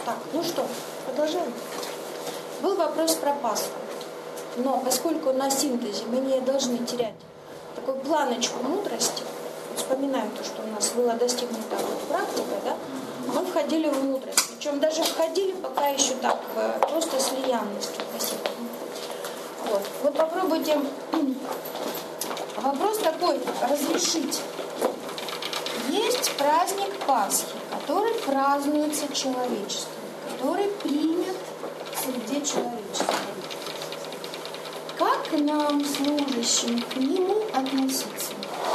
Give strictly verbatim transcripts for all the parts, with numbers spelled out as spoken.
Так, ну что, продолжаем. Был вопрос про Пасху. Но поскольку на синтезе мы не должны терять такую планочку мудрости, вспоминаем то, что у нас было достигнуто вот практика, да, мы входили в мудрость. Причем даже входили пока еще так, просто слиянностью. Спасибо. Вот. Вот попробуйте. Вопрос такой, разрешить. Есть праздник Пасхи, который празднуется человечеством, который принят среди человечества. Как нам, служащим, к нему относиться?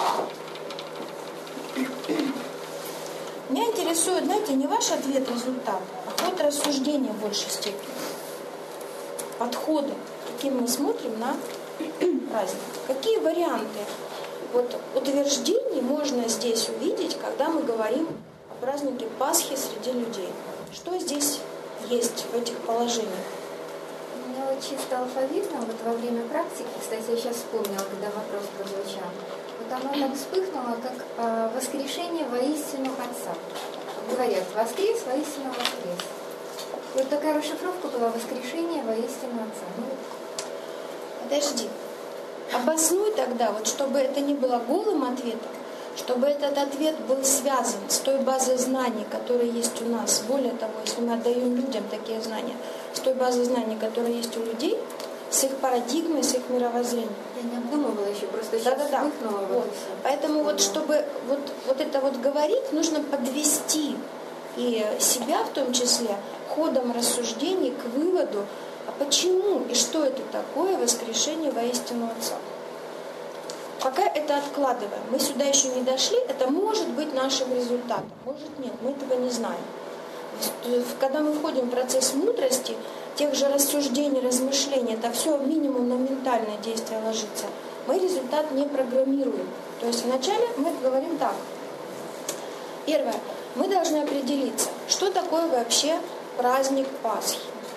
Меня интересует, знаете, не ваш ответ, результат, а ход рассуждения в большей степени. Подходы, каким мы смотрим на праздник. Какие варианты вот, утверждений можно здесь увидеть, когда мы говорим о празднике Пасхи среди людей? Что здесь есть в этих положениях? У меня вот чисто алфавитно, вот во время практики, кстати, я сейчас вспомнила, когда вопрос прозвучал, вот оно так вспыхнуло, как э, воскрешение воистину Отца. Говорят, воскрес, воистину воскрес. И вот такая расшифровка была воскрешение воистину Отца. Ну, Подожди. Обоснуй тогда, вот чтобы это не было голым ответом, чтобы этот ответ был связан с той базой знаний, которая есть у нас. Более того, если мы отдаем людям такие знания, с той базой знаний, которая есть у людей, с их парадигмой, с их мировоззрением. Я не обдумывала еще, просто сейчас Да-да-да. вспыхнула. Вот. Поэтому вот чтобы вот, вот это вот говорить, нужно подвести и себя в том числе ходом рассуждений к выводу, а почему и что это такое воскрешение воистину Отца. Пока это откладываем. Мы сюда еще не дошли, это может быть нашим результатом, может нет, мы этого не знаем. Когда мы входим в процесс мудрости, тех же рассуждений, размышлений, это все минимум на ментальное действие ложится, мы результат не программируем. То есть вначале мы говорим так. Первое. Мы должны определиться, что такое вообще праздник Пасхи.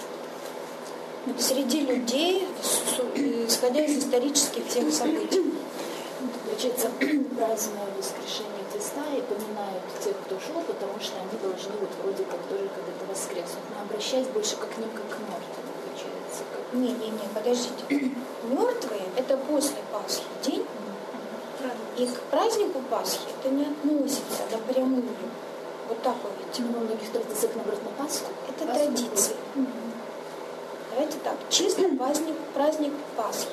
Среди людей, исходя из исторических всех событий. Получается, празднуют воскрешение Христа и поминают тех, кто шел, потому что они должны вот вроде как тоже когда-то воскреснуть. Но обращаясь больше как к ним, как к мертвым, получается. Как... Не-не-не, подождите. Мертвые – это после Пасхи день, и к празднику Пасхи это не относится напрямую. Вот так вы видите. Но у многих традициях, наоборот, на Пасху. Это традиции. Давайте так, чисто праздник, праздник Пасхи.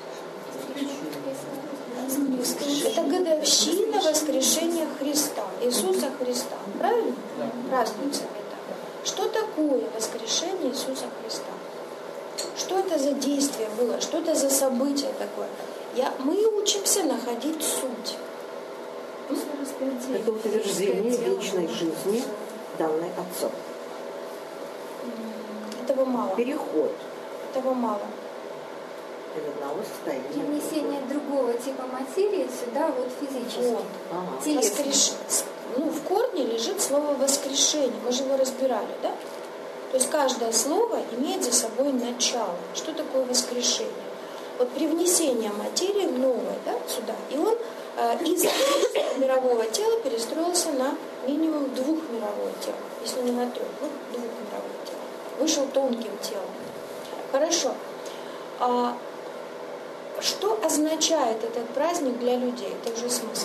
Это годовщина воскрешения Христа, Иисуса Христа. Правильно? Да. Празднуется это. Что такое воскрешение Иисуса Христа? Что это за действие было? Что это за событие такое? Я, мы учимся находить суть. Это утверждение вечной жизни, данной Отцом. Этого мало. Переход Этого мало. из одного состояния. Привнесение другого типа материи сюда вот физически. Вот. Ага. Телесно. Воскреш... Ну, в корне лежит слово воскрешение. Мы же его разбирали, да? То есть каждое слово имеет за собой начало. Что такое воскрешение? Вот привнесение материи в новое, да, сюда. И он э, из мирового тела перестроился на минимум двухмировое тело. Если не на трех, ну, двухмировое тело. Вышел тонким телом. Хорошо. А что означает этот праздник для людей? Это уже смысл.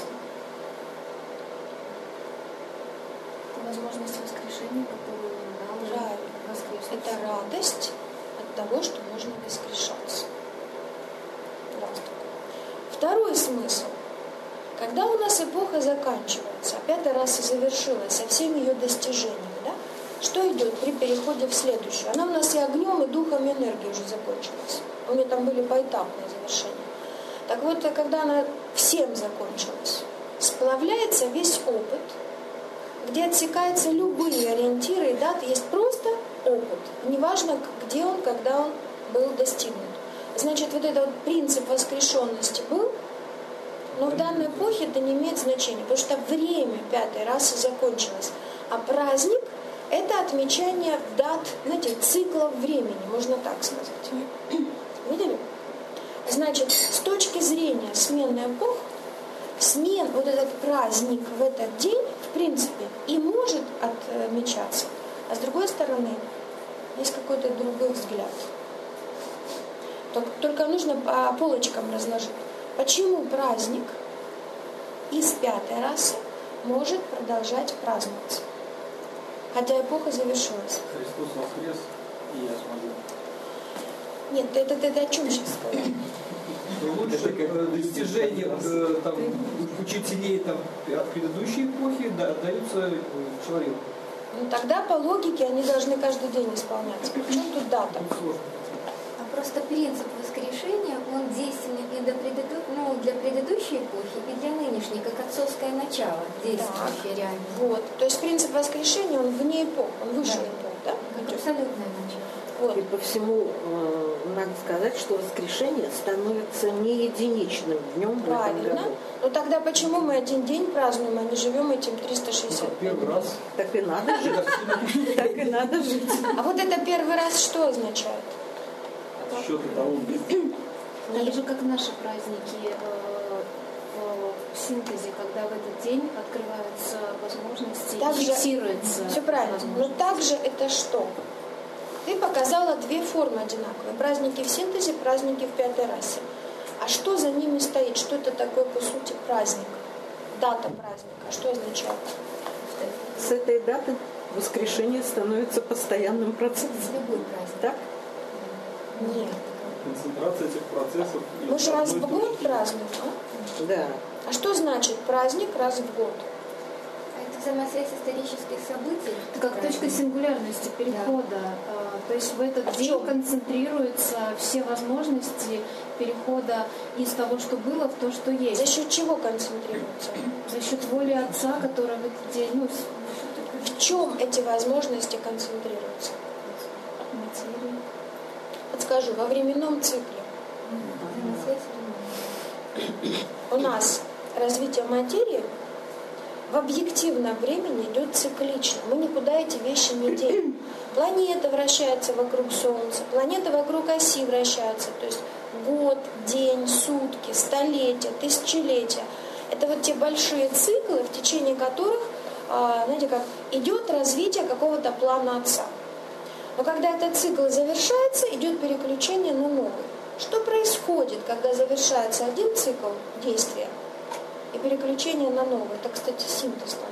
Возможность воскрешения, которую нам уже воскреснуть. Это радость от того, что можно воскрешаться. Раз. Второй смысл. Когда у нас эпоха заканчивается, а пятый раз и завершилась со всеми ее достижениями, да? Что идет при переходе в следующую? Она у нас и огнем, и духом, и энергией уже закончилась. У нее там были поэтапные завершения. Так вот, когда она всем закончилась, сплавляется весь опыт, где отсекаются любые ориентиры и даты, есть просто опыт. Неважно, где он, когда он был достигнут. Значит, вот этот вот принцип воскрешенности был, но в данной эпохе это не имеет значения, потому что время пятый раз и закончилось. А праздник – это отмечание дат, знаете, циклов времени, можно так сказать. Видели? Значит, с точки зрения смены эпох, смен, вот этот праздник в этот день, в принципе, и может отмечаться, А с другой стороны, есть какой-то другой взгляд. Только нужно по полочкам разложить. Почему праздник из пятой расы может продолжать праздноваться, хотя эпоха завершилась? Христос воскрес, и я смогу. Нет, это ты о чем сейчас сказал? Лучшие достижения там, учителей там, предыдущей эпохи да, даются человеку. Ну тогда по логике они должны каждый день исполняться. Причем тут дата? А просто принцип воскрешения, он действенен и для, предыду... ну, для предыдущей эпохи, и для нынешней, как отцовское начало, действующее реально. Вот. То есть принцип воскрешения, он вне эпох, он выше Да. эпох, да? Как абсолютное начало. Вот. И по всему э, надо сказать, что воскрешение становится не единичным днем в этом Правильно. году. Ну тогда почему мы один день празднуем, а не живем этим триста шестьдесят пять Первый дней? раз. Так и надо жить. Так и надо жить. А вот это первый раз что означает? Счеты того. Так же, как наши праздники э, в синтезе, когда в этот день открываются возможности, Так и же- фиксируется Все правильно. Но возможность. также это что? Ты показала две формы одинаковые. Праздники в синтезе, праздники в пятой расе. А что за ними стоит? Что это такое, по сути, праздник? Дата праздника. Что означает? С этой даты воскрешение становится постоянным процессом. Любой праздник. Так? Нет. Концентрация этих процессов. и Мы же раз в одной год точки. празднуем, а? Да. А что значит праздник раз в год? Это взаимосвязь исторических событий. Это как точка сингулярности перехода. А, То есть в этот В день чем? концентрируются все возможности перехода из того, что было, в то, что За есть. счет чего концентрируется? За счет воли Отца, которая в этот день, ну, с- В чем эти возможности концентрируются? материи. Подскажу, во временном цикле. Взаимосвязь времен. У нас развитие материи в объективном времени идет циклично. Мы никуда эти вещи не делим. Планета вращается вокруг Солнца, планета вокруг оси вращается. То есть год, день, сутки, столетия, тысячелетия. Это вот те большие циклы, в течение которых, а, знаете, как идет развитие какого-то плана Отца. Но когда этот цикл завершается, идет переключение на новый. Что происходит, когда завершается один цикл действия и переключение на новый? Это, кстати, синтез там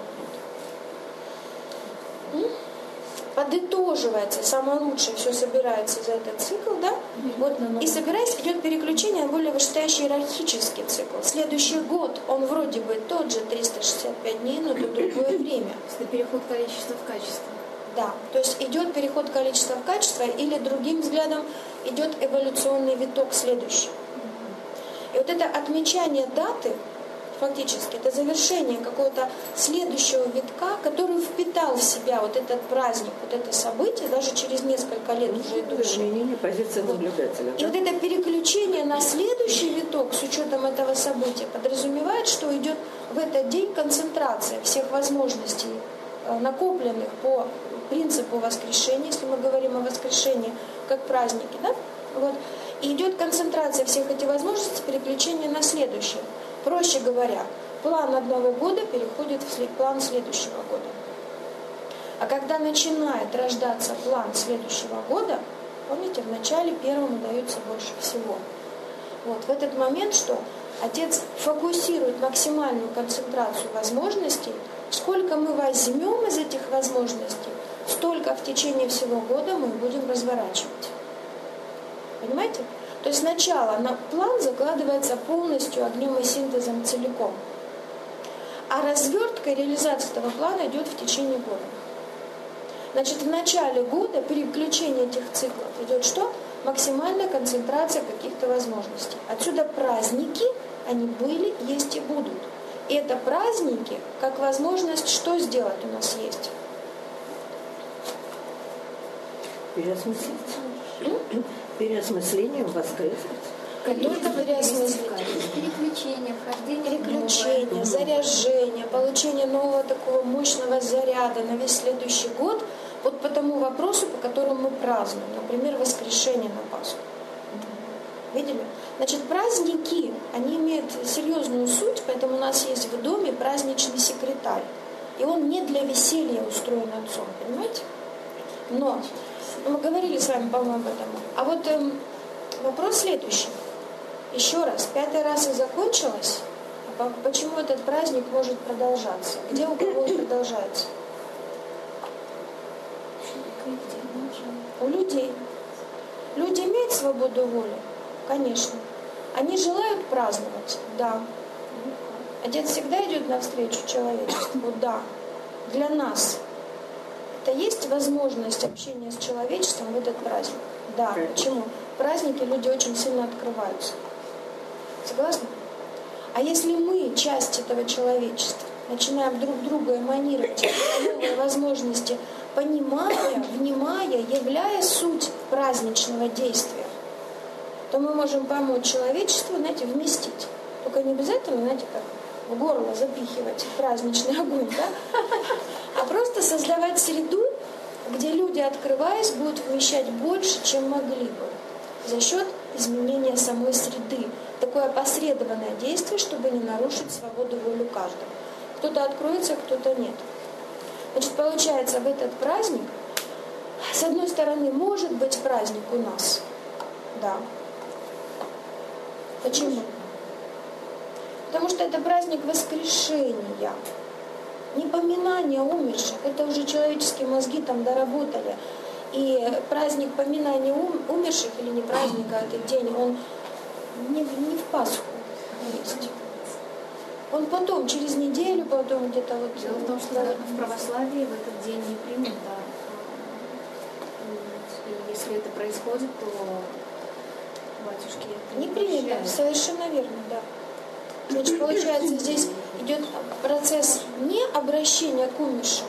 идет. М? Подытоживается, самое лучшее, все собирается за этот цикл, да? Вот, и собираясь, идет переключение на более вышестоящий иерархический цикл. Следующий год, он вроде бы тот же триста шестьдесят пять дней, но это другое время. Это переход количества в качество. Да, то есть идет переход количества в качество, или другим взглядом идет эволюционный виток следующий. И вот это отмечание даты, фактически, это завершение какого-то следующего витка, который впитал в себя вот этот праздник, вот это событие, даже через несколько лет уже идущее. Изменение позиции наблюдателя. И да? вот это переключение на следующий виток с учетом этого события подразумевает, что идет в этот день концентрация всех возможностей, э, накопленных по принципу воскрешения, если мы говорим о воскрешении как празднике, да? Вот. И идет концентрация всех этих возможностей, переключение на следующее. Проще говоря, план одного года переходит в след- план следующего года. А когда начинает рождаться план следующего года, помните, в начале первому дается больше всего. Вот, в этот момент, что Отец фокусирует максимальную концентрацию возможностей, сколько мы возьмем из этих возможностей, столько в течение всего года мы будем разворачивать. Понимаете? То есть сначала на план закладывается полностью огнем и синтезом целиком, а развертка и реализация этого плана идет в течение года. Значит, в начале года переключение этих циклов идет что? Максимальная концентрация каких-то возможностей. Отсюда праздники, они были, есть и будут. И это праздники, как возможность, что сделать у нас есть? Переосмыслить. Переосмыслением воскреснуть. Только переосмыслить. Переключение, вхождение в Переключение, новое. заряжение, получение нового такого мощного заряда на весь следующий год, вот по тому вопросу, по которому мы празднуем, например, воскрешение на Пасху. Видели? Значит, праздники, они имеют серьезную суть, поэтому у нас есть в доме праздничный секретарь. И он не для веселья устроен Отцом, понимаете? Но мы говорили с вами, по-моему, об этом. А вот эм, вопрос следующий. Еще раз, пятый раз и закончилось. А почему этот праздник может продолжаться? Где у кого он продолжается? У людей. Люди имеют свободу воли? Конечно. Они желают праздновать? Да. Отец всегда идет навстречу человечеству? Да. Для нас это есть возможность общения с человечеством в этот праздник? Да. Почему? В праздники люди очень сильно открываются. Согласны? А если мы, часть этого человечества, начинаем друг друга эманировать новые возможности, понимая, внимая, являя суть праздничного действия, то мы можем помочь человечеству, знаете, вместить. Только не обязательно, знаете, как в горло запихивать праздничный огонь, да? А просто создавать среду, где люди, открываясь, будут вмещать больше, чем могли бы, за счет изменения самой среды. Такое опосредованное действие, чтобы не нарушить свободу воли каждого. Кто-то откроется, кто-то нет. Значит, получается, в этот праздник, с одной стороны, может быть праздник у нас. Да. Почему? Потому что это праздник воскрешения. Не поминания умерших. Это уже человеческие мозги там доработали. И праздник поминания ум, умерших, или не праздник, а этот день, он не, не в Пасху есть. Он потом, через неделю, потом где-то вот... Дело в том, что в православии в этот день не принято. И если это происходит, то батюшки это не принято, прощают. совершенно верно, да. Значит, получается, здесь идет процесс не обращения к умершим,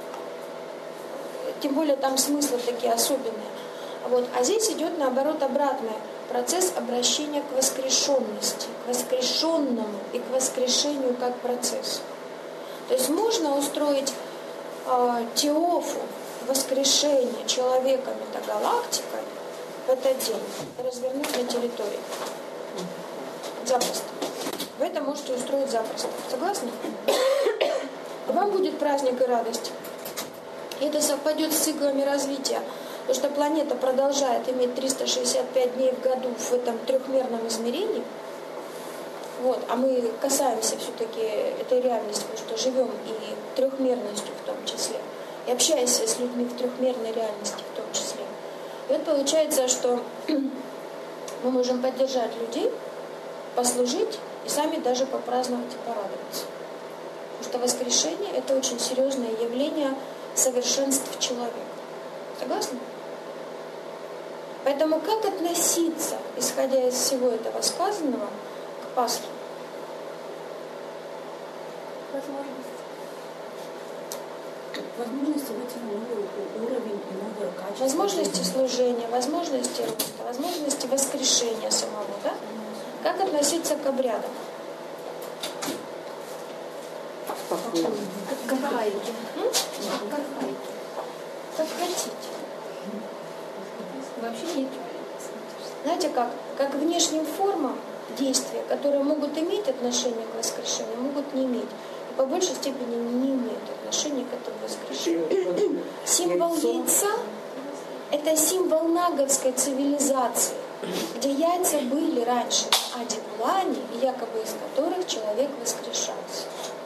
тем более там смыслы такие особенные. Вот. А здесь идет, наоборот, обратное. Процесс обращения к воскрешенности, к воскрешенному и к воскрешению как процесс. То есть можно устроить э, теофу, воскрешение человека метагалактикой в этот день и развернуть на территории. Запросто. Вы это можете устроить запросто. Согласны? Вам будет праздник и радость. И это совпадет с циклами развития. Потому что планета продолжает иметь триста шестьдесят пять дней в году в этом трехмерном измерении. Вот. А мы касаемся все-таки этой реальности, потому что живем и трехмерностью в том числе. И общаемся с людьми в трехмерной реальности в том числе. И вот получается, что мы можем поддержать людей, послужить и сами даже попраздновать и порадоваться. Потому что воскрешение – это очень серьезное явление совершенств человека. Согласны? Поэтому как относиться, исходя из всего этого сказанного, к Пасхе? Возможность. Возможности выйти на новый уровень и новое качество. Возможности служения, возможности роста, возможности воскрешения самого, да? Как относиться к обрядам? Спокойно. Как хайки. Как Как хотите. Вообще нет. Знаете как? Как внешним формам действия, которые могут иметь отношение к воскрешению, могут не иметь. И по большей степени не имеют отношения к этому воскрешению. Символ яйца – это символ наговской цивилизации, где яйца были раньше на Аде-Плане, якобы из которых человек воскрешался.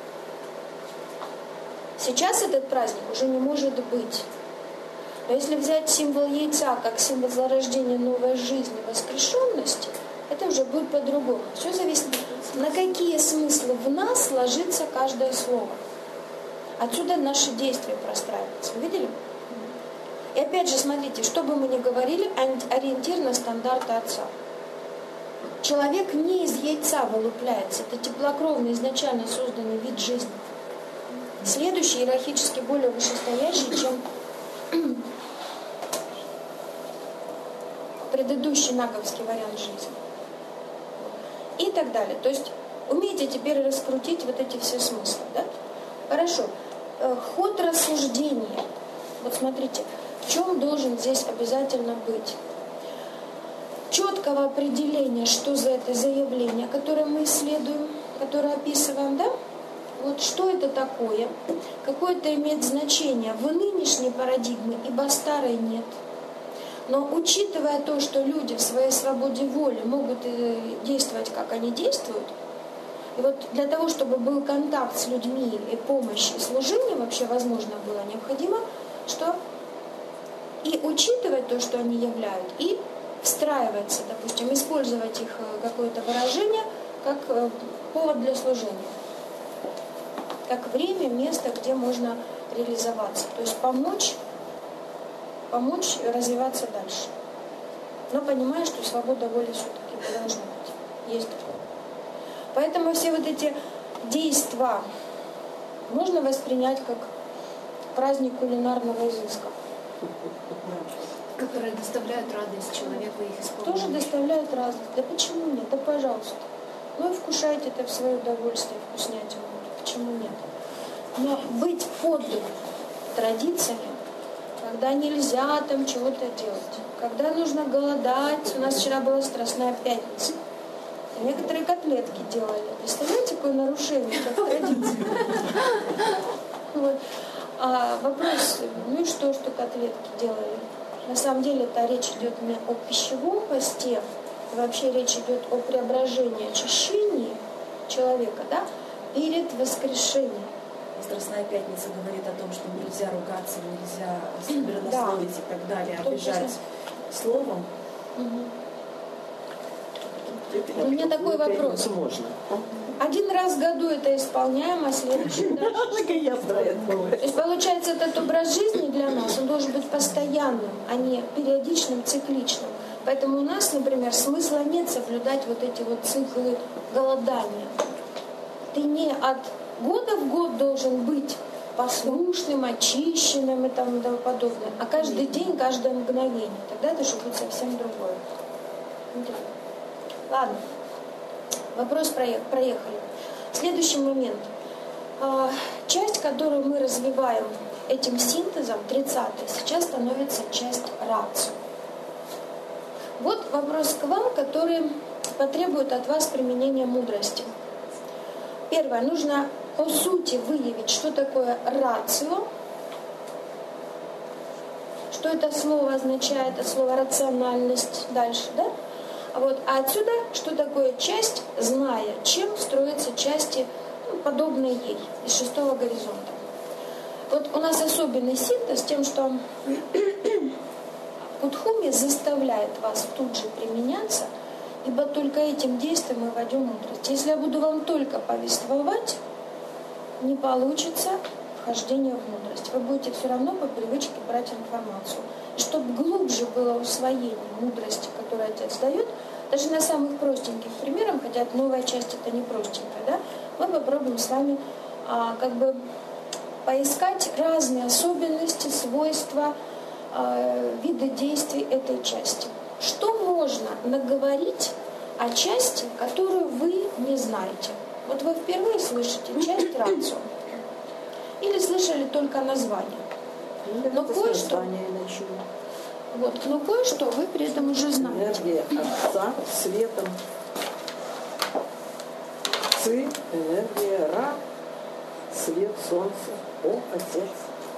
Сейчас этот праздник уже не может быть. Но если взять символ яйца как символ зарождения новой жизни, воскрешенности, это уже будет по-другому. Все зависит, на какие смыслы в нас ложится каждое слово. Отсюда наши действия простраиваются. Видели? И опять же, смотрите, что бы мы ни говорили, ориентир на стандарты Отца. Человек не из яйца вылупляется. Это теплокровный, изначально созданный вид жизни. Следующий, иерархически более вышестоящий, чем предыдущий наговский вариант жизни. И так далее. То есть умейте теперь раскрутить вот эти все смыслы. Да? Хорошо. Ход рассуждения. Вот смотрите, в чем должен здесь обязательно быть? Четкого определения, что за это заявление, которое мы исследуем, которое описываем, да? Вот что это такое? Какое-то имеет значение в нынешней парадигме, ибо старой нет. Но учитывая то, что люди в своей свободе воли могут действовать, как они действуют, и вот для того, чтобы был контакт с людьми и помощь, и служение вообще возможно было, необходимо, что и учитывать то, что они являют, и встраиваться, допустим, использовать их какое-то выражение как повод для служения, как время, место, где можно реализоваться, то есть помочь, помочь развиваться дальше. Но понимая, что свобода воли все-таки должна быть, есть такое. Поэтому все вот эти действия можно воспринять как праздник кулинарного изыска. Которые доставляют радость человеку их исполнение. Тоже доставляют радость. Да почему нет? Да пожалуйста. Ну и вкушайте это в свое удовольствие, вкуснятину. Почему нет? Но быть под традициями, когда нельзя там чего-то делать, когда нужно голодать. У нас вчера была Страстная пятница. Некоторые котлетки делали. Представляете, какое нарушение как традиции? Вот. А вопрос, ну и что, что котлетки делали? На самом деле это речь идет не о пищевом посте, вообще речь идет о преображении, очищении человека, да, перед воскрешением. Страстная пятница говорит о том, что нельзя ругаться, нельзя сквернословить да. и так далее, обижать словом. Угу. У меня такой вопрос. Можно. Один раз в году это исполняем, а следующий дальше. То есть получается, этот образ жизни для нас, он должен быть постоянным, а не периодичным, цикличным. Поэтому у нас, например, смысла нет соблюдать вот эти вот циклы голодания. Ты не от года в год должен быть послушным, очищенным и тому подобное, а каждый день, каждое мгновение. Тогда это же будет совсем другое. Ладно, вопрос проехали. Следующий момент. Часть, которую мы развиваем этим синтезом, тридцатый, сейчас становится часть рацио. Вот вопрос к вам, который потребует от вас применения мудрости. Первое. Нужно по сути выявить, что такое рацио, что это слово означает, это слово рациональность дальше, да? Вот. А отсюда, что такое часть, зная, чем строятся части, ну, подобные ей, из шестого горизонта. Вот у нас особенный синтез тем, что Кутхуми заставляет вас тут же применяться, ибо только этим действием мы войдем в мудрость. Если я буду вам только повествовать, не получится вхождение в мудрость. Вы будете все равно по привычке брать информацию. И чтобы глубже было усвоение мудрости, которую Отец дает, даже на самых простеньких примерах, хотя новая часть это не простенькая, да, мы попробуем с вами а, как бы поискать разные особенности, свойства, а, виды действий этой части. Что можно наговорить о части, которую вы не знаете? Вот вы впервые слышите часть рацио. Или слышали только название. Но кое-что, вот, но кое-что вы при этом уже знаете. Энергия Отца светом. Ци, энергия Ра, свет Солнца. О, Отец.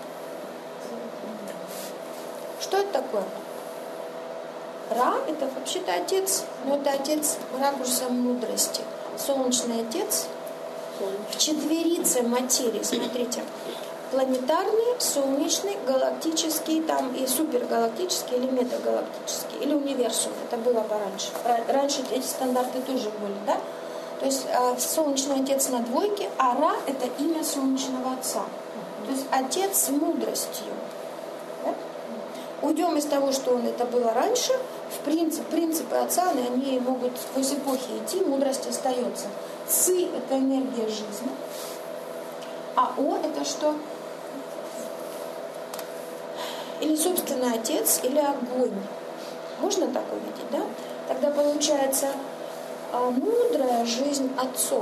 Что это такое? Ра – это вообще-то Отец, но это Отец ракурсом мудрости. Солнечный Отец в четверице материи, смотрите, планетарный, солнечный, галактический, там и супергалактический, или метагалактический, или универсум, это было пораньше. Раньше эти стандарты тоже были, да? То есть э, Солнечный Отец на двойке, а Ра – это имя Солнечного Отца. То есть Отец с мудростью. Да? Уйдем из того, что он это было раньше, в принцип, принципы Отца, они могут сквозь эпохи идти, мудрость остается. Ци – это энергия жизни, а О – это что? Или собственный Отец, или огонь. Можно так увидеть, да? Тогда получается мудрая жизнь Отцом,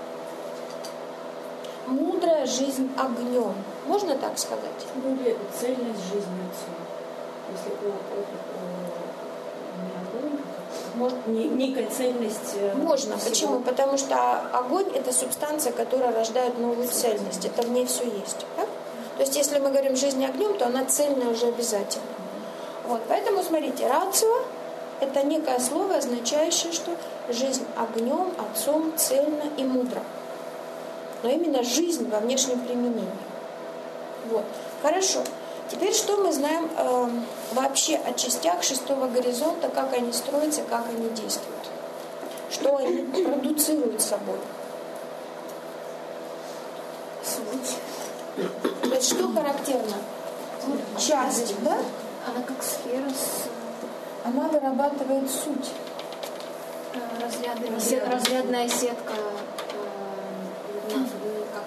мудрая жизнь огнем. Можно так сказать? Ну или цельность жизни Отцом. Если не огонь, Может, не, некая цельность. можно. всего. Почему? Потому что огонь – это субстанция, которая рождает новую цельность. Это в ней все есть. Да? То есть, если мы говорим «жизнь огнем», то она цельная уже обязательно. Вот. Поэтому, смотрите, рацио – это некое слово, означающее, что жизнь огнем, отцом, цельно и мудро. Но именно жизнь во внешнем применении. Вот. Хорошо. Теперь что мы знаем э, вообще о частях шестого горизонта, как они строятся, как они действуют? Что они продуцируют собой? Суть. То есть что характерно? Часть, да? Она как сфера с Она вырабатывает суть. э, разрядами. Се- разрядная сетка, э, ну, как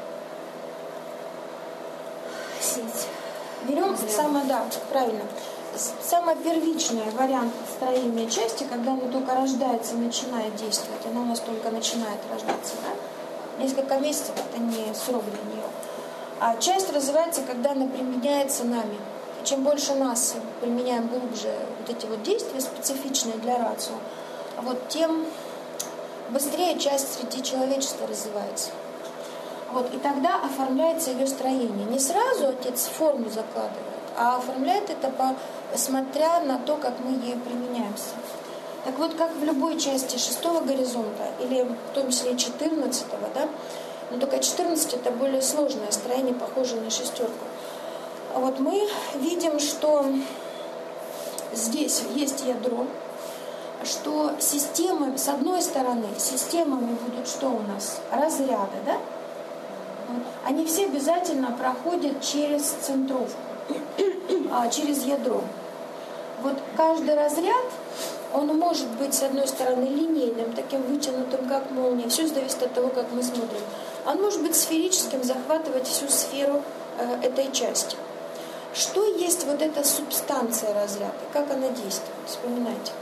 сеть. Берем Разряд. самое, да, правильно. С- Самый первичный вариант строения части, когда она только рождается, начинает действовать. Она у нас только начинает рождаться, да? Несколько месяцев это не срок для нее. А часть развивается, когда она применяется нами. И чем больше нас применяем глубже вот эти вот действия, специфичные для рацио, вот тем быстрее часть среди человечества развивается. Вот, и тогда оформляется ее строение. Не сразу отец форму закладывает, а оформляет это по, смотря на то, как мы ею применяемся. Так вот, как в любой части шестого горизонта, или в том числе четырнадцатого, да, но только четырнадцать это более сложное строение, похожее на шестерку. Вот мы видим, что здесь есть ядро, что системы, с одной стороны, системами будут что у нас? Разряды, да? Они все обязательно проходят через центровку, через ядро. Вот каждый разряд, он может быть, с одной стороны, линейным, таким вытянутым, как молния. Все зависит от того, как мы смотрим. Он может быть сферическим, захватывать всю сферу э, этой части. Что есть вот эта субстанция разряда? Как она действует? Вспоминайте.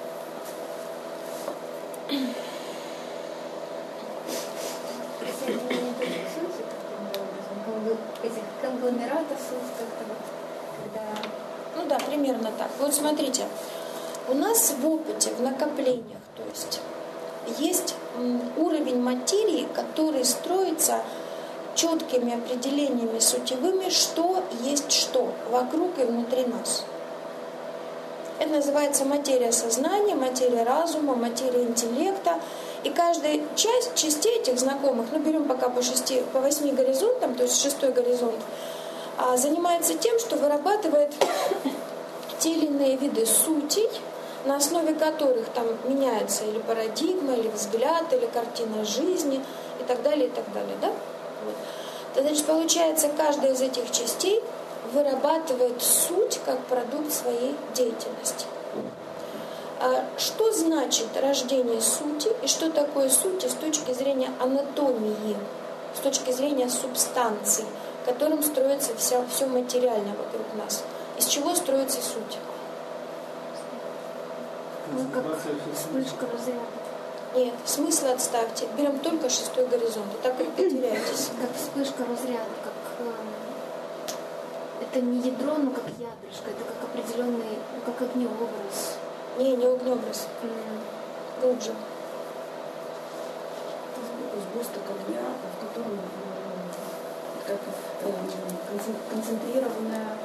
Этих конгломератов как-то вот, когда... Ну да, примерно так. Вот смотрите, у нас в опыте, в накоплениях, то есть есть уровень материи, который строится четкими определениями сутевыми, что есть что вокруг и внутри нас. Это называется материя сознания, материя разума, материя интеллекта. И каждая часть, частей этих знакомых, ну берем пока по, шести, по восьми горизонтам, то есть шестой горизонт, занимается тем, что вырабатывает те или иные виды сутей, на основе которых там меняется или парадигма, или взгляд, или картина жизни и так далее, и так далее. Да? Вот. Значит, получается, каждая из этих частей вырабатывает суть как продукт своей деятельности. А что значит рождение сути и что такое суть с точки зрения анатомии, с точки зрения субстанций, которым строится вся, все материальное вокруг нас? Из чего строится суть? Ну, как вспышка разряда. Нет, смысл отставьте. Берем только шестой горизонт. И так и потеряетесь. Как вспышка разряда, как... Э, это не ядро, но как ядрышко. Это как определенный, ну, как огнеобраз. Не, не огнеобраз. Глубже. Сгусток огня, в котором как концентрированная...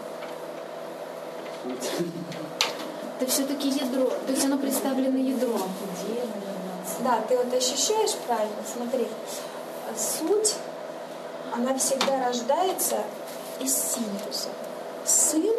Это все-таки ядро. То есть оно представлено ядром. Да, ты вот ощущаешь правильно, смотри. Суть, она всегда рождается из синтеза. Сын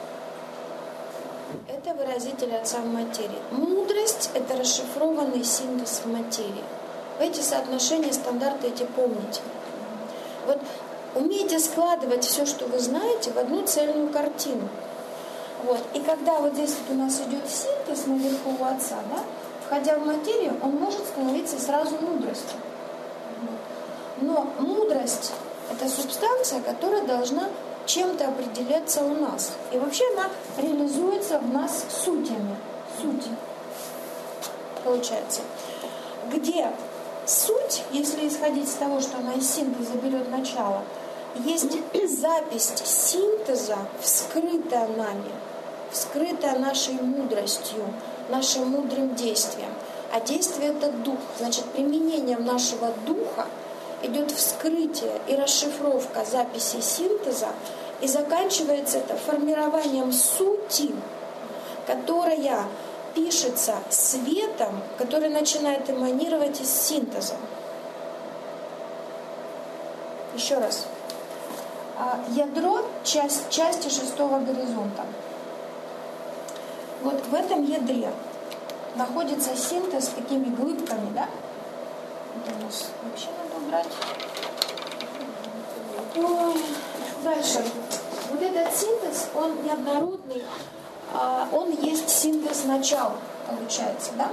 – это выразитель отца в материи. Мудрость – это расшифрованный синтез в материи. Вы эти соотношения, стандарты эти помните. Вот умейте складывать все, что вы знаете, в одну цельную картину. Вот. И когда вот здесь вот у нас идет синтез наверху у отца, да, входя в материю, он может становиться сразу мудростью. Но мудрость – это субстанция, которая должна чем-то определяться у нас. И вообще она реализуется в нас сутями. Сути. Получается. Где суть, если исходить из того, что она из синтеза берет начало, есть запись синтеза, вскрытая нами. вскрытое нашей мудростью, нашим мудрым действием. А действие – это дух. Значит, применением нашего духа идет вскрытие и расшифровка записи синтеза, и заканчивается это формированием сути, которая пишется светом, который начинает эманировать из синтеза. Еще раз. Ядро – часть, части шестого горизонта. Вот в этом ядре находится синтез такими глыбками, да? Это у нас вообще надо убрать. Ой. Дальше. Вот этот синтез, он неоднородный, он есть синтез начала, получается, да?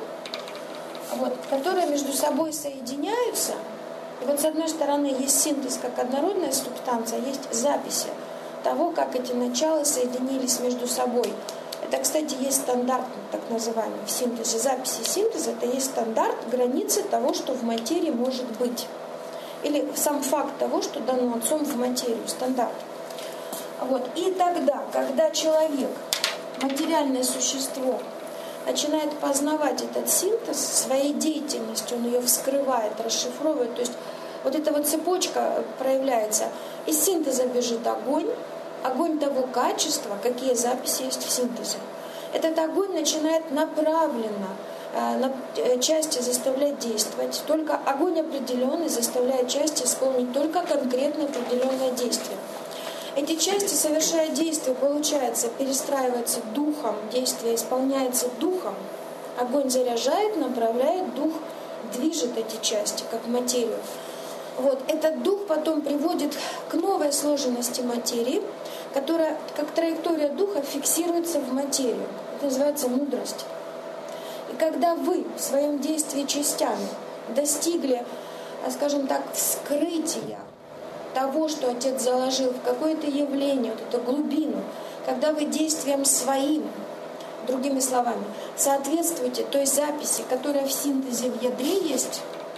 Вот, которые между собой соединяются. И вот с одной стороны есть синтез как однородная субстанция, есть записи того, как эти начала соединились между собой. Это, кстати, есть стандарт, так называемый, в синтезе. Записи синтеза – это есть стандарт, границы того, что в материи может быть. Или сам факт того, что дано Отцом в материю, стандарт. Вот. И тогда, когда человек, материальное существо, начинает познавать этот синтез, своей деятельностью он ее вскрывает, расшифровывает, то есть вот эта вот цепочка проявляется. Из синтеза бежит огонь, огонь того качества, какие записи есть в синтезе. Этот огонь начинает направленно на части заставлять действовать. Только огонь определенный заставляет части исполнить только конкретно определенное действие. Эти части, совершая действие, получается, перестраиваются духом, действие исполняется духом. Огонь заряжает, направляет, дух движет эти части, как материю. Вот. Этот дух потом приводит к новой сложенности материи, которая, как траектория духа, фиксируется в материю. Это называется мудрость. И когда вы в своем действии частями достигли, скажем так, вскрытия того, что Отец заложил в какое-то явление, вот эту глубину, когда вы действием своим, другими словами, соответствуете той записи, которая в синтезе в ядре есть,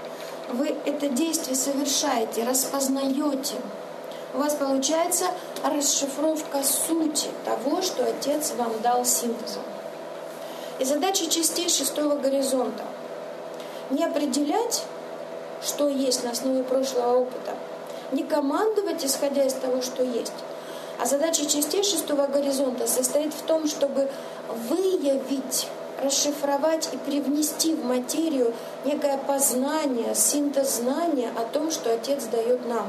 вы это действие совершаете, распознаете. У вас получается расшифровка сути того, что Отец вам дал синтезом. И задача частей шестого горизонта – не определять, что есть на основе прошлого опыта, не командовать, исходя из того, что есть. А задача частей шестого горизонта состоит в том, чтобы выявить, расшифровать и привнести в материю некое познание, синтез знания о том, что Отец дает нам.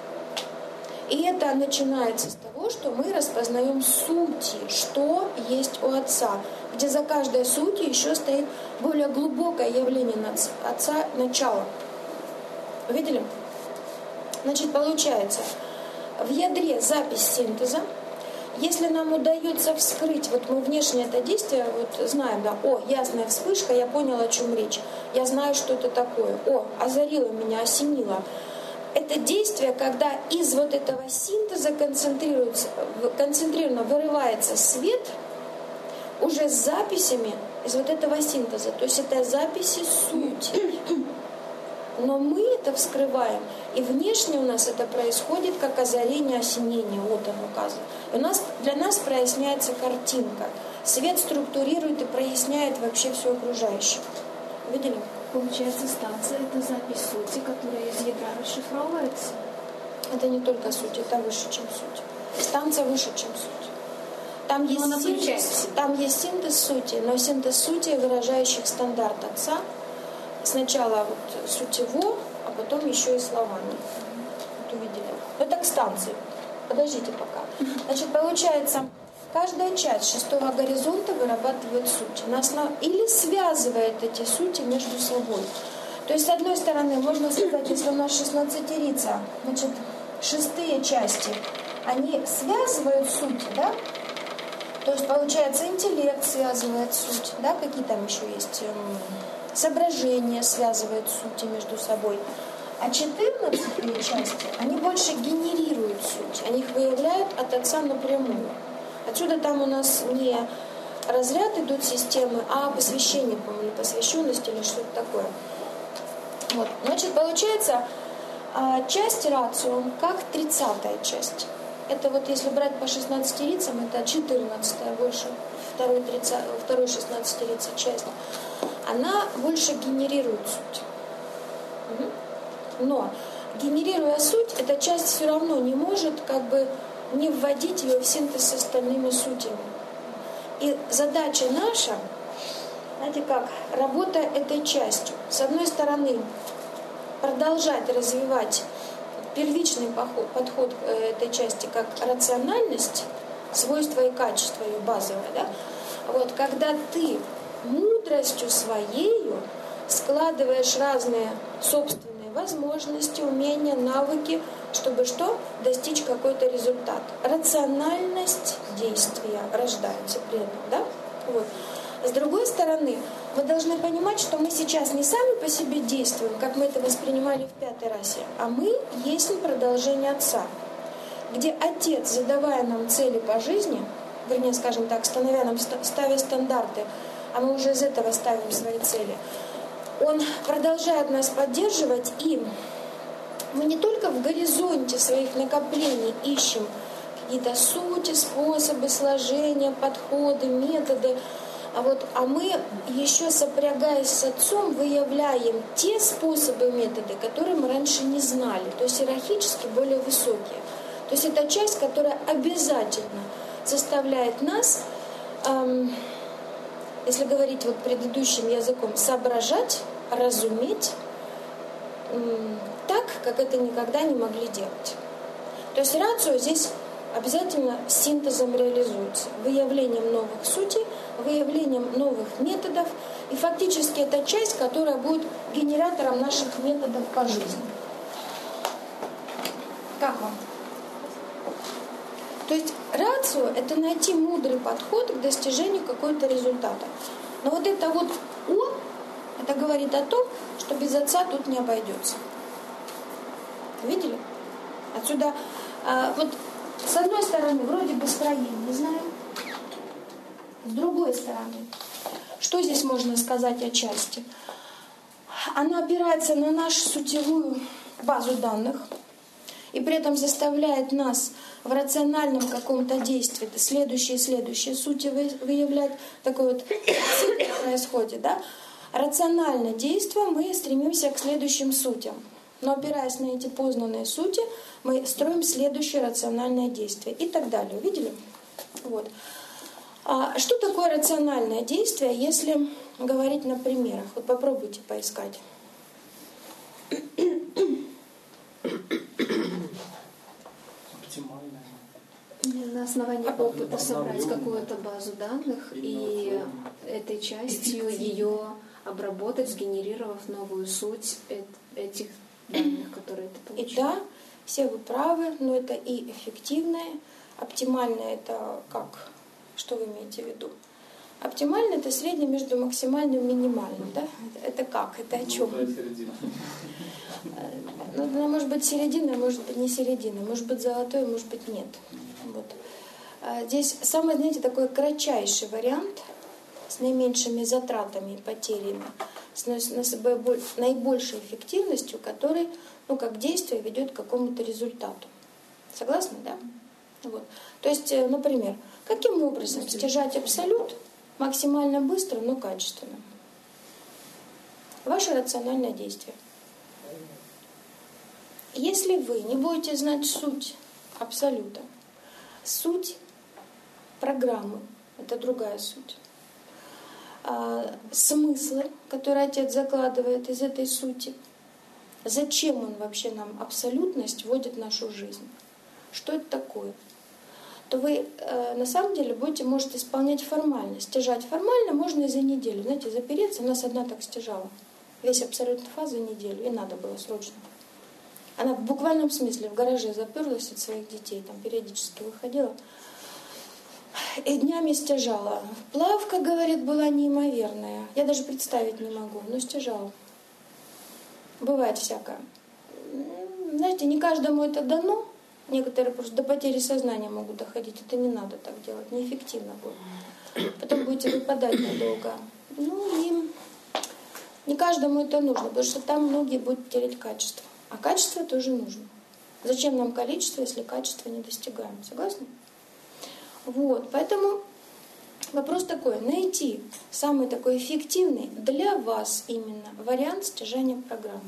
И это начинается с того, что мы распознаем сути, что есть у Отца, где за каждой сутью еще стоит более глубокое явление Отца, начало. Видели? Значит, получается, в ядре запись синтеза. Если нам удается вскрыть, вот мы внешне это действие вот знаем, да, о, ясная вспышка, я понял, о чем речь, я знаю, что это такое, о, озарило меня, осенило. Это действие, когда из вот этого синтеза концентрируется, концентрированно вырывается свет уже с записями из вот этого синтеза. То есть это записи сути. Но мы это вскрываем, и внешне у нас это происходит как озарение, осенение, вот оно указано. И у нас, для нас проясняется картинка. Свет структурирует и проясняет вообще все окружающее. Видели? Получается, станция – это запись сути, которая из ядра расшифровывается. Это не только суть, это выше, чем суть. Станция выше, чем суть. Там есть, синтез, там есть синтез сути, но синтез сути, выражающих стандарт Отца, сначала вот сутево, а потом еще и словами. Вот увидели. Это к станции. Подождите пока. Значит, получается, каждая часть шестого горизонта вырабатывает суть. На основ... Или связывает эти сути между собой. То есть, с одной стороны, можно сказать, если у нас шестнадцатерица, значит, шестые части, они связывают сути, да? То есть, получается, интеллект связывает суть, да? Какие там еще есть... Соображения связывают сути между собой. А четырнадцатые части, они больше генерируют суть. Они их выявляют от Отца напрямую. Отсюда там у нас не разряд идут системы, а посвящение, по-моему, или посвященность, или что-то такое. Вот. Значит, получается, часть рацио как тридцатая часть. Это вот если брать по шестнадцати лицам, это четырнадцатая больше. второй, тридцать, второй шестнадцати-лицей часть, она больше генерирует суть. Но, генерируя суть, эта часть все равно не может как бы не вводить ее в синтез с остальными сутями. И задача наша, знаете как, работа этой частью. С одной стороны, продолжать развивать первичный подход, подход к этой части как рациональность, свойства и качество ее базовое, да? Вот, когда ты мудростью своею складываешь разные собственные возможности, умения, навыки, чтобы что? Достичь какой-то результат. Рациональность действия рождается при этом, да? Вот. С другой стороны, вы должны понимать, что мы сейчас не сами по себе действуем, как мы это воспринимали в пятой расе, а мы есть продолжение Отца, где Отец, задавая нам цели по жизни, вернее, скажем так, становя нам, ставя стандарты, а мы уже из этого ставим свои цели, Он продолжает нас поддерживать, и мы не только в горизонте своих накоплений ищем какие-то сути, способы, сложения, подходы, методы, а вот, а мы еще сопрягаясь с Отцом выявляем те способы, методы, которые мы раньше не знали, то есть иерархически более высокие. То есть это часть, которая обязательно заставляет нас, эм, если говорить вот предыдущим языком, соображать, разуметь эм, так, как это никогда не могли делать. То есть рацио здесь обязательно синтезом реализуется, выявлением новых сутей, выявлением новых методов. И фактически это часть, которая будет генератором наших методов по жизни. Как вам? То есть рацио – это найти мудрый подход к достижению какого-то результата. Но вот это вот «о» – это говорит о том, что без Отца тут не обойдется. Видели? Отсюда а, вот с одной стороны вроде бы строение знаем, с другой стороны, что здесь можно сказать о части? Она опирается на нашу сутевую базу данных и при этом заставляет нас в рациональном каком-то действии следующие и следующие сути выявлять. Такой вот цикл происходит, да? Рационально действуя, мы стремимся к следующим сутям. Но опираясь на эти познанные сути, мы строим следующее рациональное действие и так далее. Видели? Вот. А что такое рациональное действие, если говорить на примерах? Вот попробуйте поискать. На основании опыта собрать какую-то базу данных и этой частью ее обработать, сгенерировав новую суть этих данных, которые ты получил. И да, все вы правы, но это и эффективное. Оптимальное это как? Что вы имеете в виду? Оптимально это среднее между максимальным и минимальным. Да? Это как? Это о чем? Ну, она может быть середина, может быть не середина, может быть золотой, может быть нет. Вот. Здесь самый, знаете, такой кратчайший вариант с наименьшими затратами и потерями, с наибольшей эффективностью, который, ну, как действие ведет к какому-то результату. Согласны, да? Вот. То есть, например, каким образом стяжать абсолют максимально быстро, но качественно? Ваше рациональное действие. Если вы не будете знать суть абсолюта, суть программы, это другая суть, а, смыслы, которые Отец закладывает из этой сути, зачем Он вообще нам абсолютность вводит в нашу жизнь, что это такое, то вы э, на самом деле будете, может, исполнять формально. Стяжать формально можно и за неделю. Знаете, запереться, у нас одна так стяжала. Весь абсолютный фаз за неделю, и надо было срочно. Она в буквальном смысле в гараже заперлась от своих детей, там периодически выходила. И днями стяжала. Плавка, говорит, была неимоверная. Я даже представить не могу, но стяжала. Бывает всякое. Знаете, не каждому это дано. Некоторые просто до потери сознания могут доходить. Это не надо так делать, неэффективно будет. Потом будете выпадать надолго. Ну и не каждому это нужно, потому что там многие будут терять качество. А качество тоже нужно. Зачем нам количество, если качество не достигаем? Согласны? Вот, поэтому Вопрос такой: найти самый такой эффективный для вас именно вариант стяжания программы.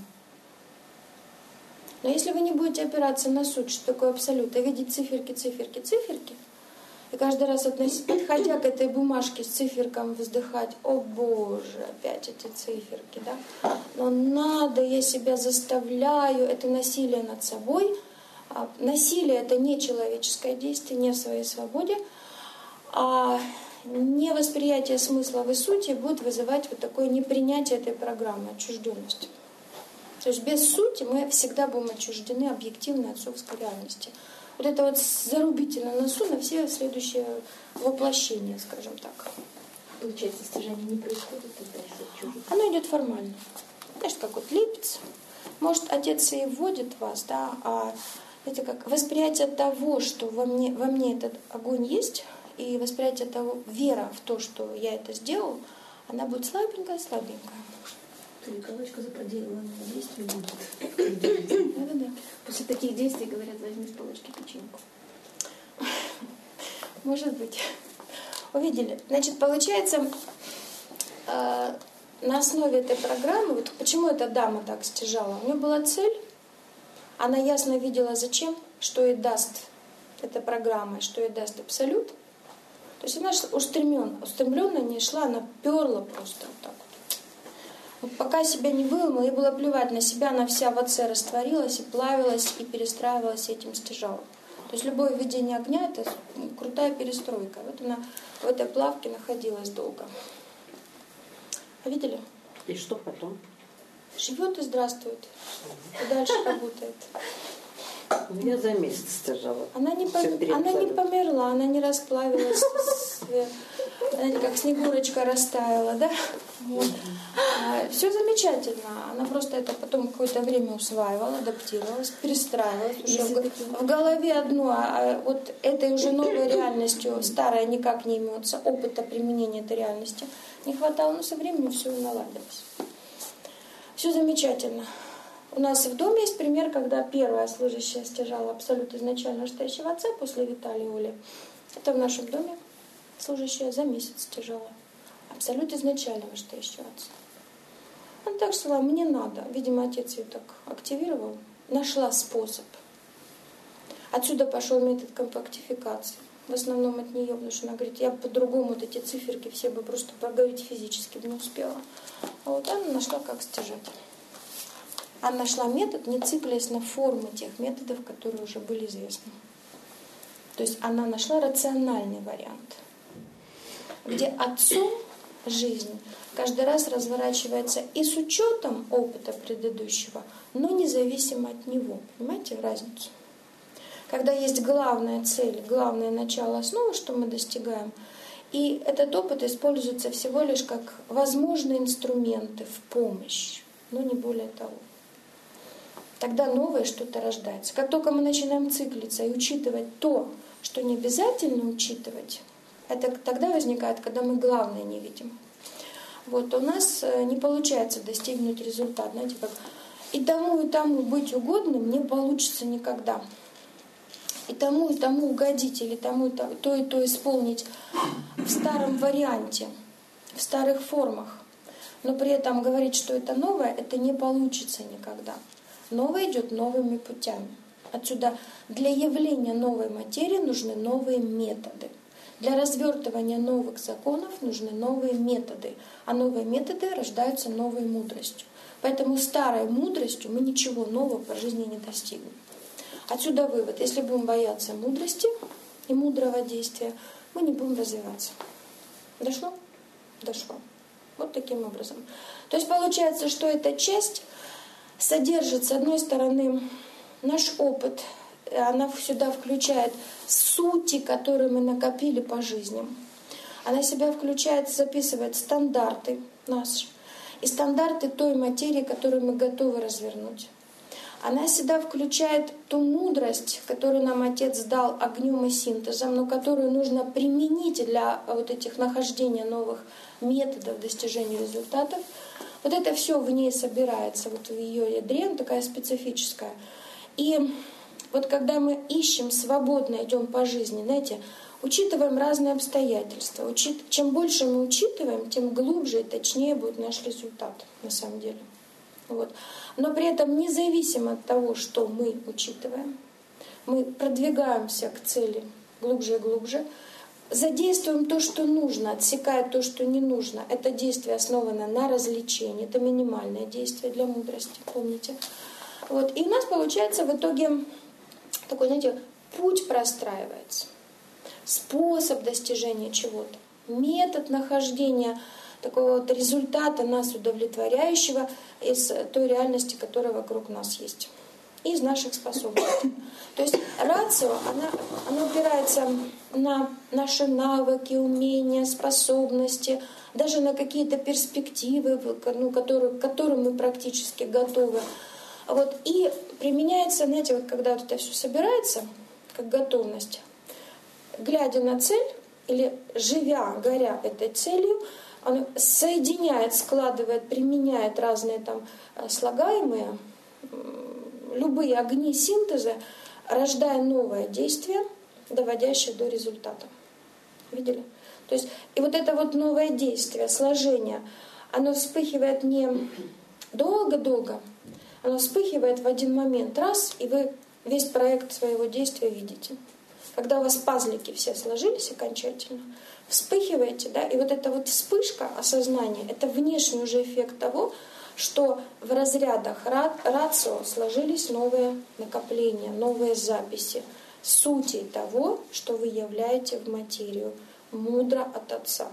Но если вы не будете опираться на суть, что такое абсолют, а видеть циферки, циферки, циферки, и каждый раз, подходя к этой бумажке с циферком, вздыхать: о Боже, опять эти циферки, да? Но надо, я себя заставляю, это насилие над собой. Насилие — это не человеческое действие, не в своей свободе, а невосприятие смысла и сути будет вызывать вот такое непринятие этой программы, отчужденность. То есть без сути мы всегда будем отчуждены объективной отцовской реальности. Вот это вот зарубите на носу на все следующие воплощения, скажем так. Получается, стяжание не происходит, тогда если отчуждение. Оно идет формально. Знаешь, как вот липец. Может, отец и вводит вас, да, а это как восприятие того, что во мне, во мне этот огонь есть, и восприятие того, вера в то, что я это сделал, она будет слабенькая-слабенькая. Ты галочку за проделанные действия будет. Да-да-да. После таких действий, говорят, возьми с полочки печеньку. Может быть. Увидели. Значит, получается, э, на основе этой программы, вот почему эта дама так стяжала? У нее была цель, она ясно видела, зачем, что ей даст эта программа, что ей даст абсолют. То есть она устремленно, устремленно не шла, она перла просто вот так вот. Вот пока себя не выломала, ей было плевать на себя, она вся в отце растворилась и плавилась, и перестраивалась, и этим стяжала. То есть любое введение огня — это крутая перестройка. Вот она в этой плавке находилась долго. А видели? И что потом? Живет и здравствует. И дальше работает. Я за месяц стяжала. Она не, пом... она не померла, она не расплавилась, знаете, как снегурочка растаяла, да? Вот. А, все замечательно. Она просто это потом какое-то время усваивала, адаптировалась, перестраивалась. Уже в... в голове одно, а вот этой уже новой реальностью старая никак не имеется, опыта применения этой реальности не хватало, но со временем все наладилось. Все замечательно. У нас в доме есть пример, когда первая служащая стяжала абсолют изначально настоящего отца после Виталия и Оли. Это в нашем доме служащая за месяц стяжала абсолют изначально настоящего отца. Она так сказала: мне надо. Видимо, отец ее так активировал. Нашла способ. Отсюда пошел метод компактификации. В основном от нее, потому что она говорит: я по-другому вот эти циферки все бы просто проговорить физически не успела. А вот она нашла, как стяжать. Она нашла метод, не цикляясь на формы тех методов, которые уже были известны. То есть она нашла рациональный вариант, где отцом жизнь каждый раз разворачивается и с учетом опыта предыдущего, но независимо от него. Понимаете разницу? Когда есть главная цель, главное начало, основа, что мы достигаем, и этот опыт используется всего лишь как возможные инструменты в помощь, но не более того. Тогда новое что-то рождается. Как только мы начинаем циклиться и учитывать то, что не обязательно учитывать, это тогда возникает, когда мы главное не видим. Вот у нас не получается достигнуть результат. Знаете, как и тому, и тому быть угодным не получится никогда. И тому, и тому угодить, или тому, и то, то, и то исполнить в старом варианте, в старых формах. Но при этом говорить, что это новое, это не получится никогда. Новое идет новыми путями. Отсюда для явления новой материи нужны новые методы. Для развертывания новых законов нужны новые методы. А новые методы рождаются новой мудростью. Поэтому старой мудростью мы ничего нового по жизни не достигнем. Отсюда вывод. Если будем бояться мудрости и мудрого действия, мы не будем развиваться. Дошло? Дошло. Вот таким образом. То есть получается, что эта часть содержит, с одной стороны, наш опыт, она сюда включает сути, которые мы накопили по жизни. Она себя включает, записывает стандарты наши и стандарты той материи, которую мы готовы развернуть. Она всегда включает ту мудрость, которую нам Отец дал огнем и синтезом, но которую нужно применить для вот этих нахождения новых методов достижения результатов. Вот это все в ней собирается, вот в ее ядре, она такая специфическая. И вот когда мы ищем свободно, идем по жизни, знаете, учитываем разные обстоятельства. Учит... Чем больше мы учитываем, тем глубже и точнее будет наш результат на самом деле. Вот. Но при этом независимо от того, что мы учитываем, мы продвигаемся к цели глубже и глубже, задействуем то, что нужно, отсекая то, что не нужно. Это действие основано на развлечении, это минимальное действие для мудрости, помните. Вот. И у нас получается в итоге такой, знаете, путь простраивается, способ достижения чего-то, метод нахождения такого вот результата нас удовлетворяющего из той реальности, которая вокруг нас есть, из наших способностей. То есть рацио, она, она опирается на наши навыки, умения, способности, даже на какие-то перспективы, ну, которые, к которым мы практически готовы. Вот, и применяется, знаете, вот когда вот это все собирается, как готовность, глядя на цель или живя, горя этой целью, он соединяет, складывает, применяет разные там слагаемые, любые огни синтеза, рождая новое действие, доводящее до результата. Видели? То есть, и вот это вот новое действие, сложение, оно вспыхивает не долго-долго, оно вспыхивает в один момент, раз, и вы весь проект своего действия видите. Когда у вас пазлики все сложились окончательно, вспыхиваете, да, и вот эта вот вспышка осознания, это внешний уже эффект того, что в разрядах рацио сложились новые накопления, новые записи, сути того, что вы являете в материю, мудро от Отца.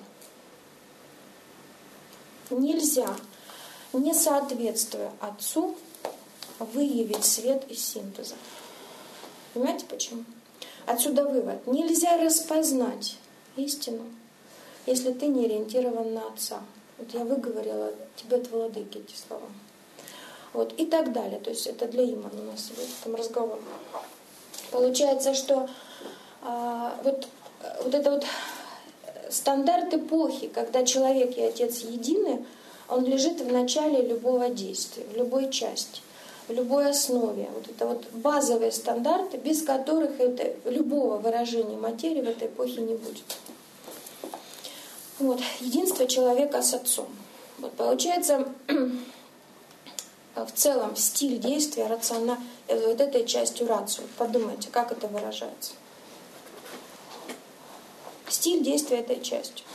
Нельзя, не соответствуя Отцу, выявить свет из синтеза. Понимаете почему? Отсюда вывод. Нельзя распознать истину, если ты не ориентирован на Отца. Вот я выговорила тебе от владыки эти слова. Вот, и так далее. То есть это для Имана у нас будет там разговор. Получается, что а, вот, вот это вот стандарт эпохи, когда человек и Отец едины, он лежит в начале любого действия, в любой части, в любой основе. Вот это вот базовые стандарты, без которых это, любого выражения материи в этой эпохе не будет. Вот, единство человека с Отцом. Вот, получается, в целом стиль действия рациона, вот этой частью рацио. Подумайте, как это выражается. Стиль действия этой частью.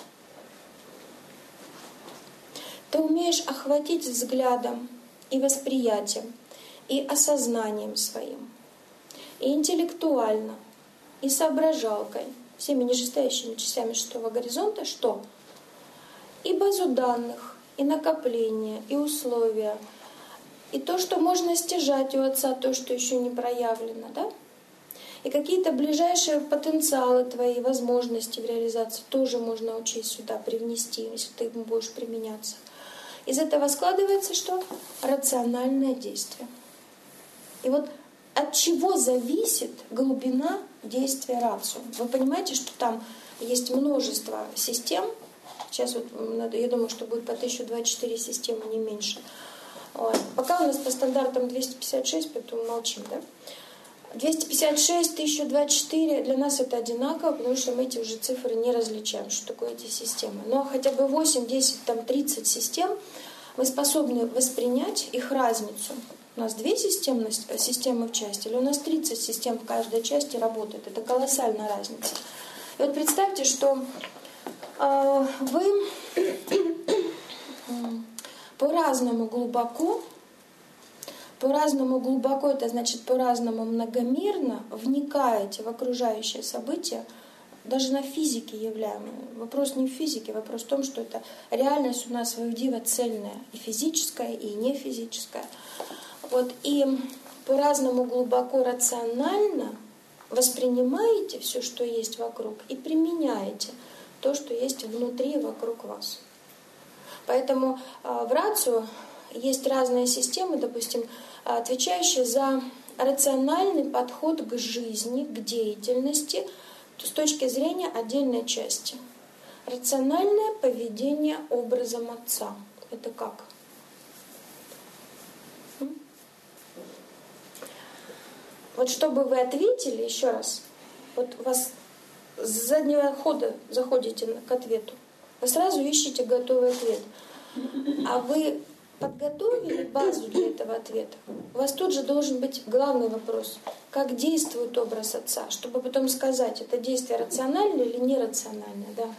Ты умеешь охватить взглядом и восприятием, и осознанием своим, и интеллектуально, и соображалкой, всеми нижестоящими частями шестого горизонта, что? И базу данных, и накопления, и условия, и то, что можно стяжать у Отца, то, что еще не проявлено, да? И какие-то ближайшие потенциалы твои, возможности в реализации тоже можно учесть сюда, привнести, если ты им будешь применяться. Из этого складывается что? Рациональное действие. И вот от чего зависит глубина действия рацио? Вы понимаете, что там есть множество систем. Сейчас вот я думаю, что будет по тысяча двадцать четыре системы, не меньше. Вот. Пока у нас по стандартам двести пятьдесят шесть, поэтому молчим, да? двести пятьдесят шесть, тысяча двадцать четыре для нас это одинаково, потому что мы эти уже цифры не различаем, что такое эти системы. Но хотя бы восемь, десять, там тридцать систем вы способны воспринять их разницу. У нас две системы, системы в части, или у нас тридцать систем в каждой части работает. Это колоссальная разница. И вот представьте, что э, вы по-разному глубоко, по-разному глубоко, это значит по-разному многомерно вникаете в окружающее событие, даже на физике являемое. Вопрос не в физике, вопрос в том, что это реальность у нас воедино цельная, и физическая, и нефизическая. Вот, и по-разному глубоко рационально воспринимаете все, что есть вокруг, и применяете то, что есть внутри и вокруг вас. Поэтому э, в рацио есть разные системы, допустим, отвечающие за рациональный подход к жизни, к деятельности с точки зрения отдельной части. Рациональное поведение образом Отца. Это как? Вот чтобы вы ответили еще раз, вот у вас с заднего хода заходите к ответу, вы сразу ищете готовый ответ. А вы подготовили базу для этого ответа? У вас тут же должен быть главный вопрос. Как действует образ отца? Чтобы потом сказать, это действие рациональное или нерациональное. Да?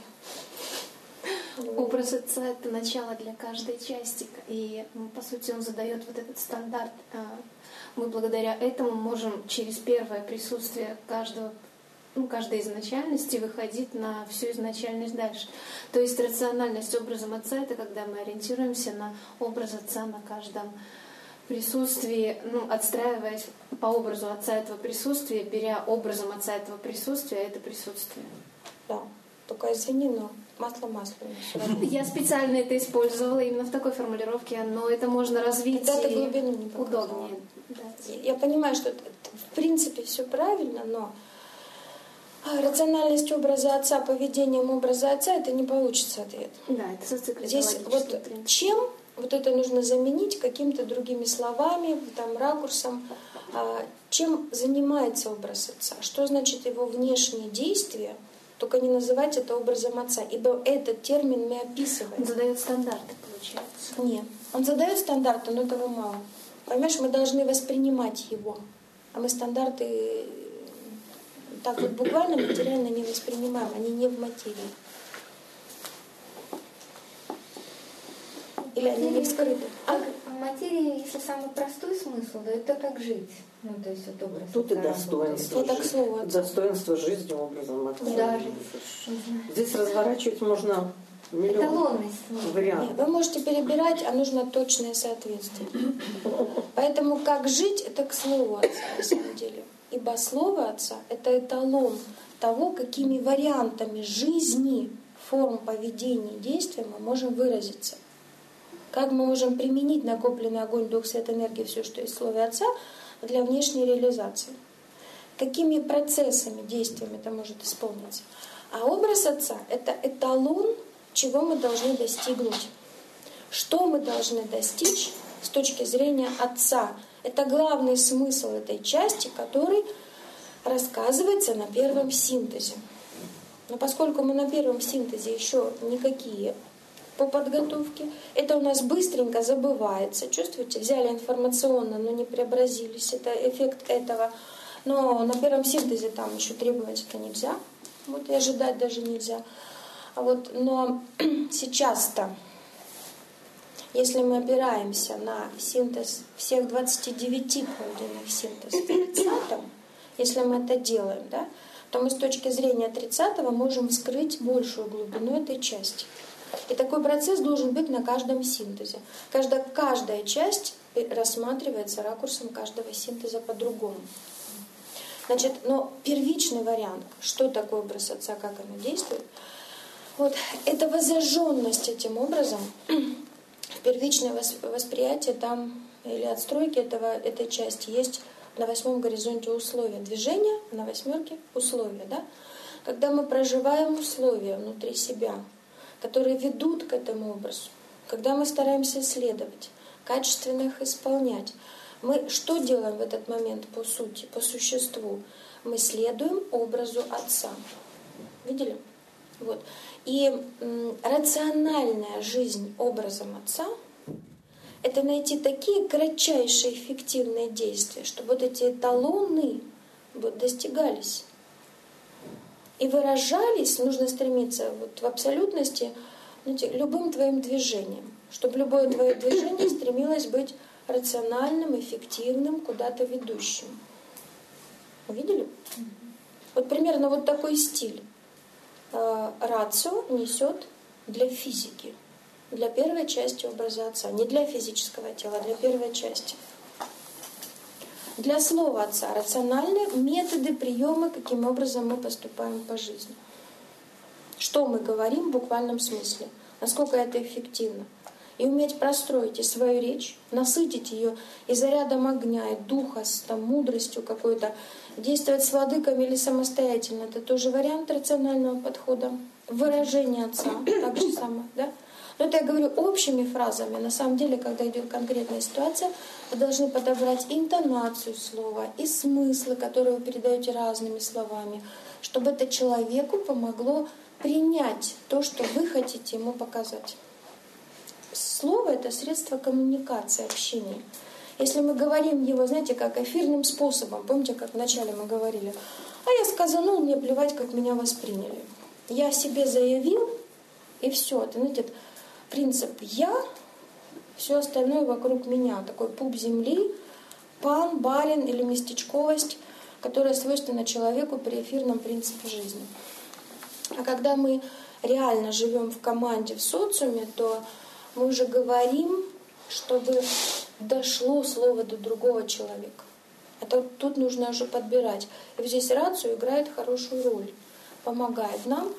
Образ отца — это начало для каждой части. И, по сути, он задает вот этот стандарт. Мы благодаря этому можем через первое присутствие каждого ну, каждой изначальности выходить на всю изначальность дальше. То есть рациональность образом отца — это когда мы ориентируемся на образ отца на каждом присутствии, ну, отстраиваясь по образу отца этого присутствия, беря образом отца этого присутствия это присутствие. Да, только извини, но масло масляное. Я специально это использовала именно в такой формулировке, но это можно развить Когда ты глубину не показала. Удобнее. Да. Я понимаю, что это, в принципе все правильно, но рациональность образа отца, поведением образа отца, это не получится ответ. Да, это зацикленный. Здесь вот чем вот это нужно заменить какими-то другими словами, там, ракурсом, чем занимается образ отца, что значит его внешние действия, только не называть это образом отца, ибо этот термин мы описываем. Он задает стандарты, получается. Нет, он задает стандарты, но этого мало. Понимаешь, мы должны воспринимать его, а мы стандарты так вот буквально материально не воспринимаем, они не в материи. Или они не вскрыты. А материя, если самый простой смысл, да, это как жить. Ну, то есть вот образ. Тут и достоинство. Так слово. Достоинство жизни образом отца. Да. Здесь разворачивать можно миллион Эталонность. вариантов. Нет, вы можете перебирать, а нужно точное соответствие. Поэтому как жить — это к слову отца на самом деле. Ибо слово отца — это эталон того, какими вариантами жизни, форм поведения и действия мы можем выразиться. Как мы можем применить накопленный огонь, дух, свет, энергия, все, что есть в слове отца, для внешней реализации. Какими процессами, действиями это может исполниться. А образ отца — это эталон, чего мы должны достигнуть. Что мы должны достичь с точки зрения отца. Это главный смысл этой части, который рассказывается на первом синтезе. Но поскольку мы на первом синтезе еще никакие по подготовке, это у нас быстренько забывается. Чувствуете, взяли информационно, но не преобразились. Это эффект этого. Но на первом синтезе там еще требовать это нельзя. Вот и ожидать даже нельзя. А вот, но сейчас-то, если мы опираемся на синтез всех двадцати девяти пройденных синтезов тридцатом, если мы это делаем, да, то мы с точки зрения тридцатого можем вскрыть большую глубину этой части. И такой процесс должен быть на каждом синтезе. Каждая, каждая часть рассматривается ракурсом каждого синтеза по-другому. Значит, но первичный вариант, что такое образ отца, как оно действует, вот это воззаженность этим образом, первичное восприятие там или отстройки этого, этой части есть на восьмом горизонте условия движения, на восьмерке условия. Да? Когда мы проживаем условия внутри себя, которые ведут к этому образу, когда мы стараемся исследовать, качественно их исполнять, мы что делаем в этот момент по сути, по существу? Мы следуем образу отца. Видели? Вот. И м, рациональная жизнь образом отца — это найти такие кратчайшие эффективные действия, чтобы вот эти эталоны вот, достигались. И выражались, нужно стремиться вот в абсолютности, знаете, любым твоим движением, чтобы любое твое движение стремилось быть рациональным, эффективным, куда-то ведущим. Увидели? Вот примерно вот такой стиль. Рацио несет для физики, для первой части образа отца, не для физического тела, а для первой части. Для слова отца рациональные методы, приемы, каким образом мы поступаем по жизни. Что мы говорим в буквальном смысле, насколько это эффективно. И уметь простроить и свою речь, насытить ее и зарядом огня, и духа, с там, мудростью какой-то, действовать с владыками или самостоятельно. Это тоже вариант рационального подхода. Выражение отца, так же самое. Да? Но это я говорю общими фразами. На самом деле, когда идет конкретная ситуация, вы должны подобрать и интонацию слова, и смыслы, которые вы передаете разными словами, чтобы это человеку помогло принять то, что вы хотите ему показать. Слово — это средство коммуникации, общения. Если мы говорим его, знаете, как эфирным способом, помните, как вначале мы говорили, а я сказанул, мне плевать, как меня восприняли. Я о себе заявил, и все. Это, знаете, принцип «я», все остальное вокруг меня. Такой пуп земли, пан, барин или местечковость, которая свойственна человеку при эфирном принципе жизни. А когда мы реально живем в команде, в социуме, то мы уже говорим, чтобы дошло слово до другого человека. Это тут нужно уже подбирать. И здесь рацию играет хорошую роль. Помогает нам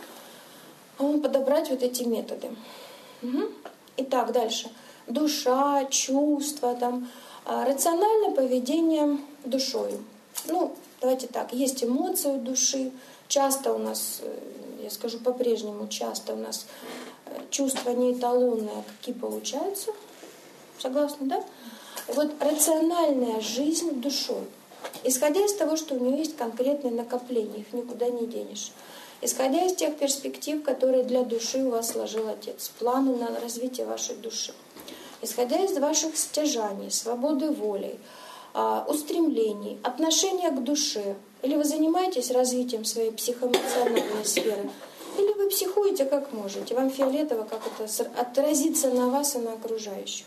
подобрать вот эти методы. Угу. Итак, дальше. Душа, чувства, там, рациональное поведение душой. Ну, давайте так, есть эмоции у души. Часто у нас, я скажу по-прежнему, часто у нас чувства не эталонные, какие получаются. Согласны, да? И вот рациональная жизнь душой. Исходя из того, что у нее есть конкретные накопления, их никуда не денешь. Исходя из тех перспектив, которые для души у вас сложил Отец, планы на развитие вашей души. Исходя из ваших стяжаний, свободы воли, устремлений, отношения к душе. Или вы занимаетесь развитием своей психоэмоциональной сферы, или вы психуете как можете. Вам фиолетово, как это отразится на вас и на окружающих.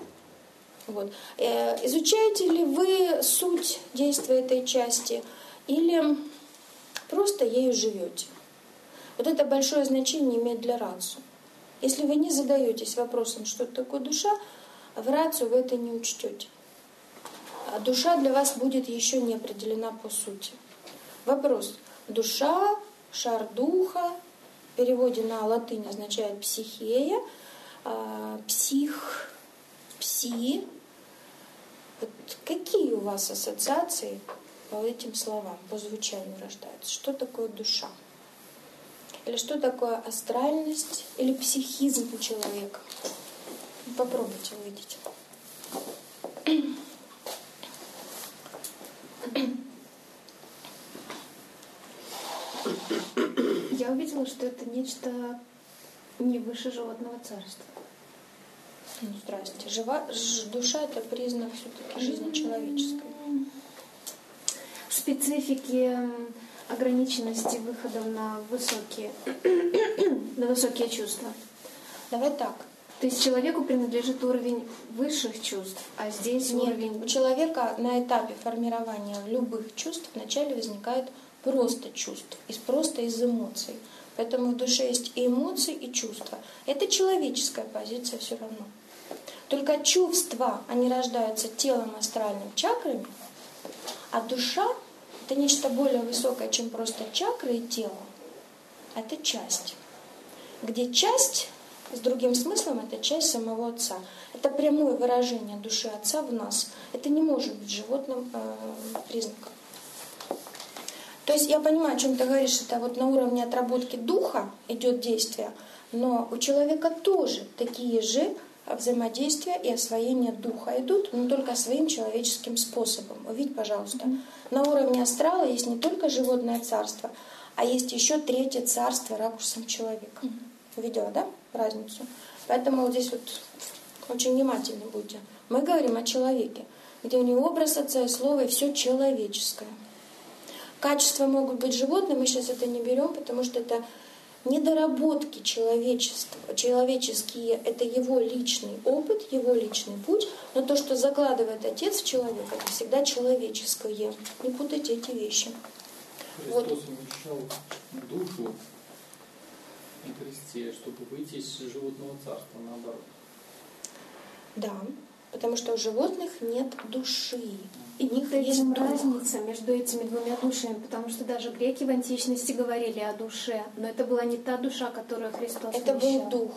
Вот. Изучаете ли вы суть действия этой части, или просто ею живете? Вот это большое значение имеет для рацию. Если вы не задаетесь вопросом, что такое душа, в рацию вы это не учтете. А душа для вас будет еще не определена по сути. Вопрос. Душа, шар духа, в переводе на латынь означает психея, псих, пси. Вот какие у вас ассоциации по этим словам, по звучанию рождаются? Что такое душа? Или что такое астральность или психизм у человека? Попробуйте увидеть. Я увидела, что это нечто не выше животного царства. Ну, здрасте. Жива, ж, душа — это признак все-таки жизни человеческой. Специфики ограниченности выходов на высокие, на высокие чувства. Давай так. То есть человеку принадлежит уровень высших чувств, а здесь Нет, уровень... У человека на этапе формирования любых чувств вначале возникает просто чувств, из, просто из эмоций. Поэтому в душе есть и эмоции, и чувства. Это человеческая позиция все равно. Только чувства, они рождаются телом, астральным, чакрами, а душа — это нечто более высокое, чем просто чакры и тело. Это часть. Где часть, с другим смыслом, это часть самого Отца. Это прямое выражение души Отца в нас. Это не может быть животным э, признаком. То есть я понимаю, о чем ты говоришь, это вот на уровне отработки духа идет действие, но у человека тоже такие же взаимодействия и освоение духа идут, но только своим человеческим способом. Увидь, пожалуйста, mm-hmm. на уровне астрала есть не только животное царство, а есть еще третье царство ракурсом человека. Mm-hmm. Увидела, да, разницу? Поэтому вот здесь вот очень внимательны будьте. Мы говорим о человеке, где у него образ Отца и Слово, и все человеческое. Качества могут быть животные, мы сейчас это не берем, потому что это недоработки человечества. Человеческие — это его личный опыт, его личный путь, но то, что закладывает Отец в человека, это всегда человеческое. Не путайте эти вещи. Христос вот. Умещал душу на кресте, чтобы выйти из животного царства, наоборот. Да, потому что у животных нет души. И у них есть дух. Разница между этими двумя душами, потому что даже греки в античности говорили о душе, но это была не та душа, которую Христос Это вещал. был дух.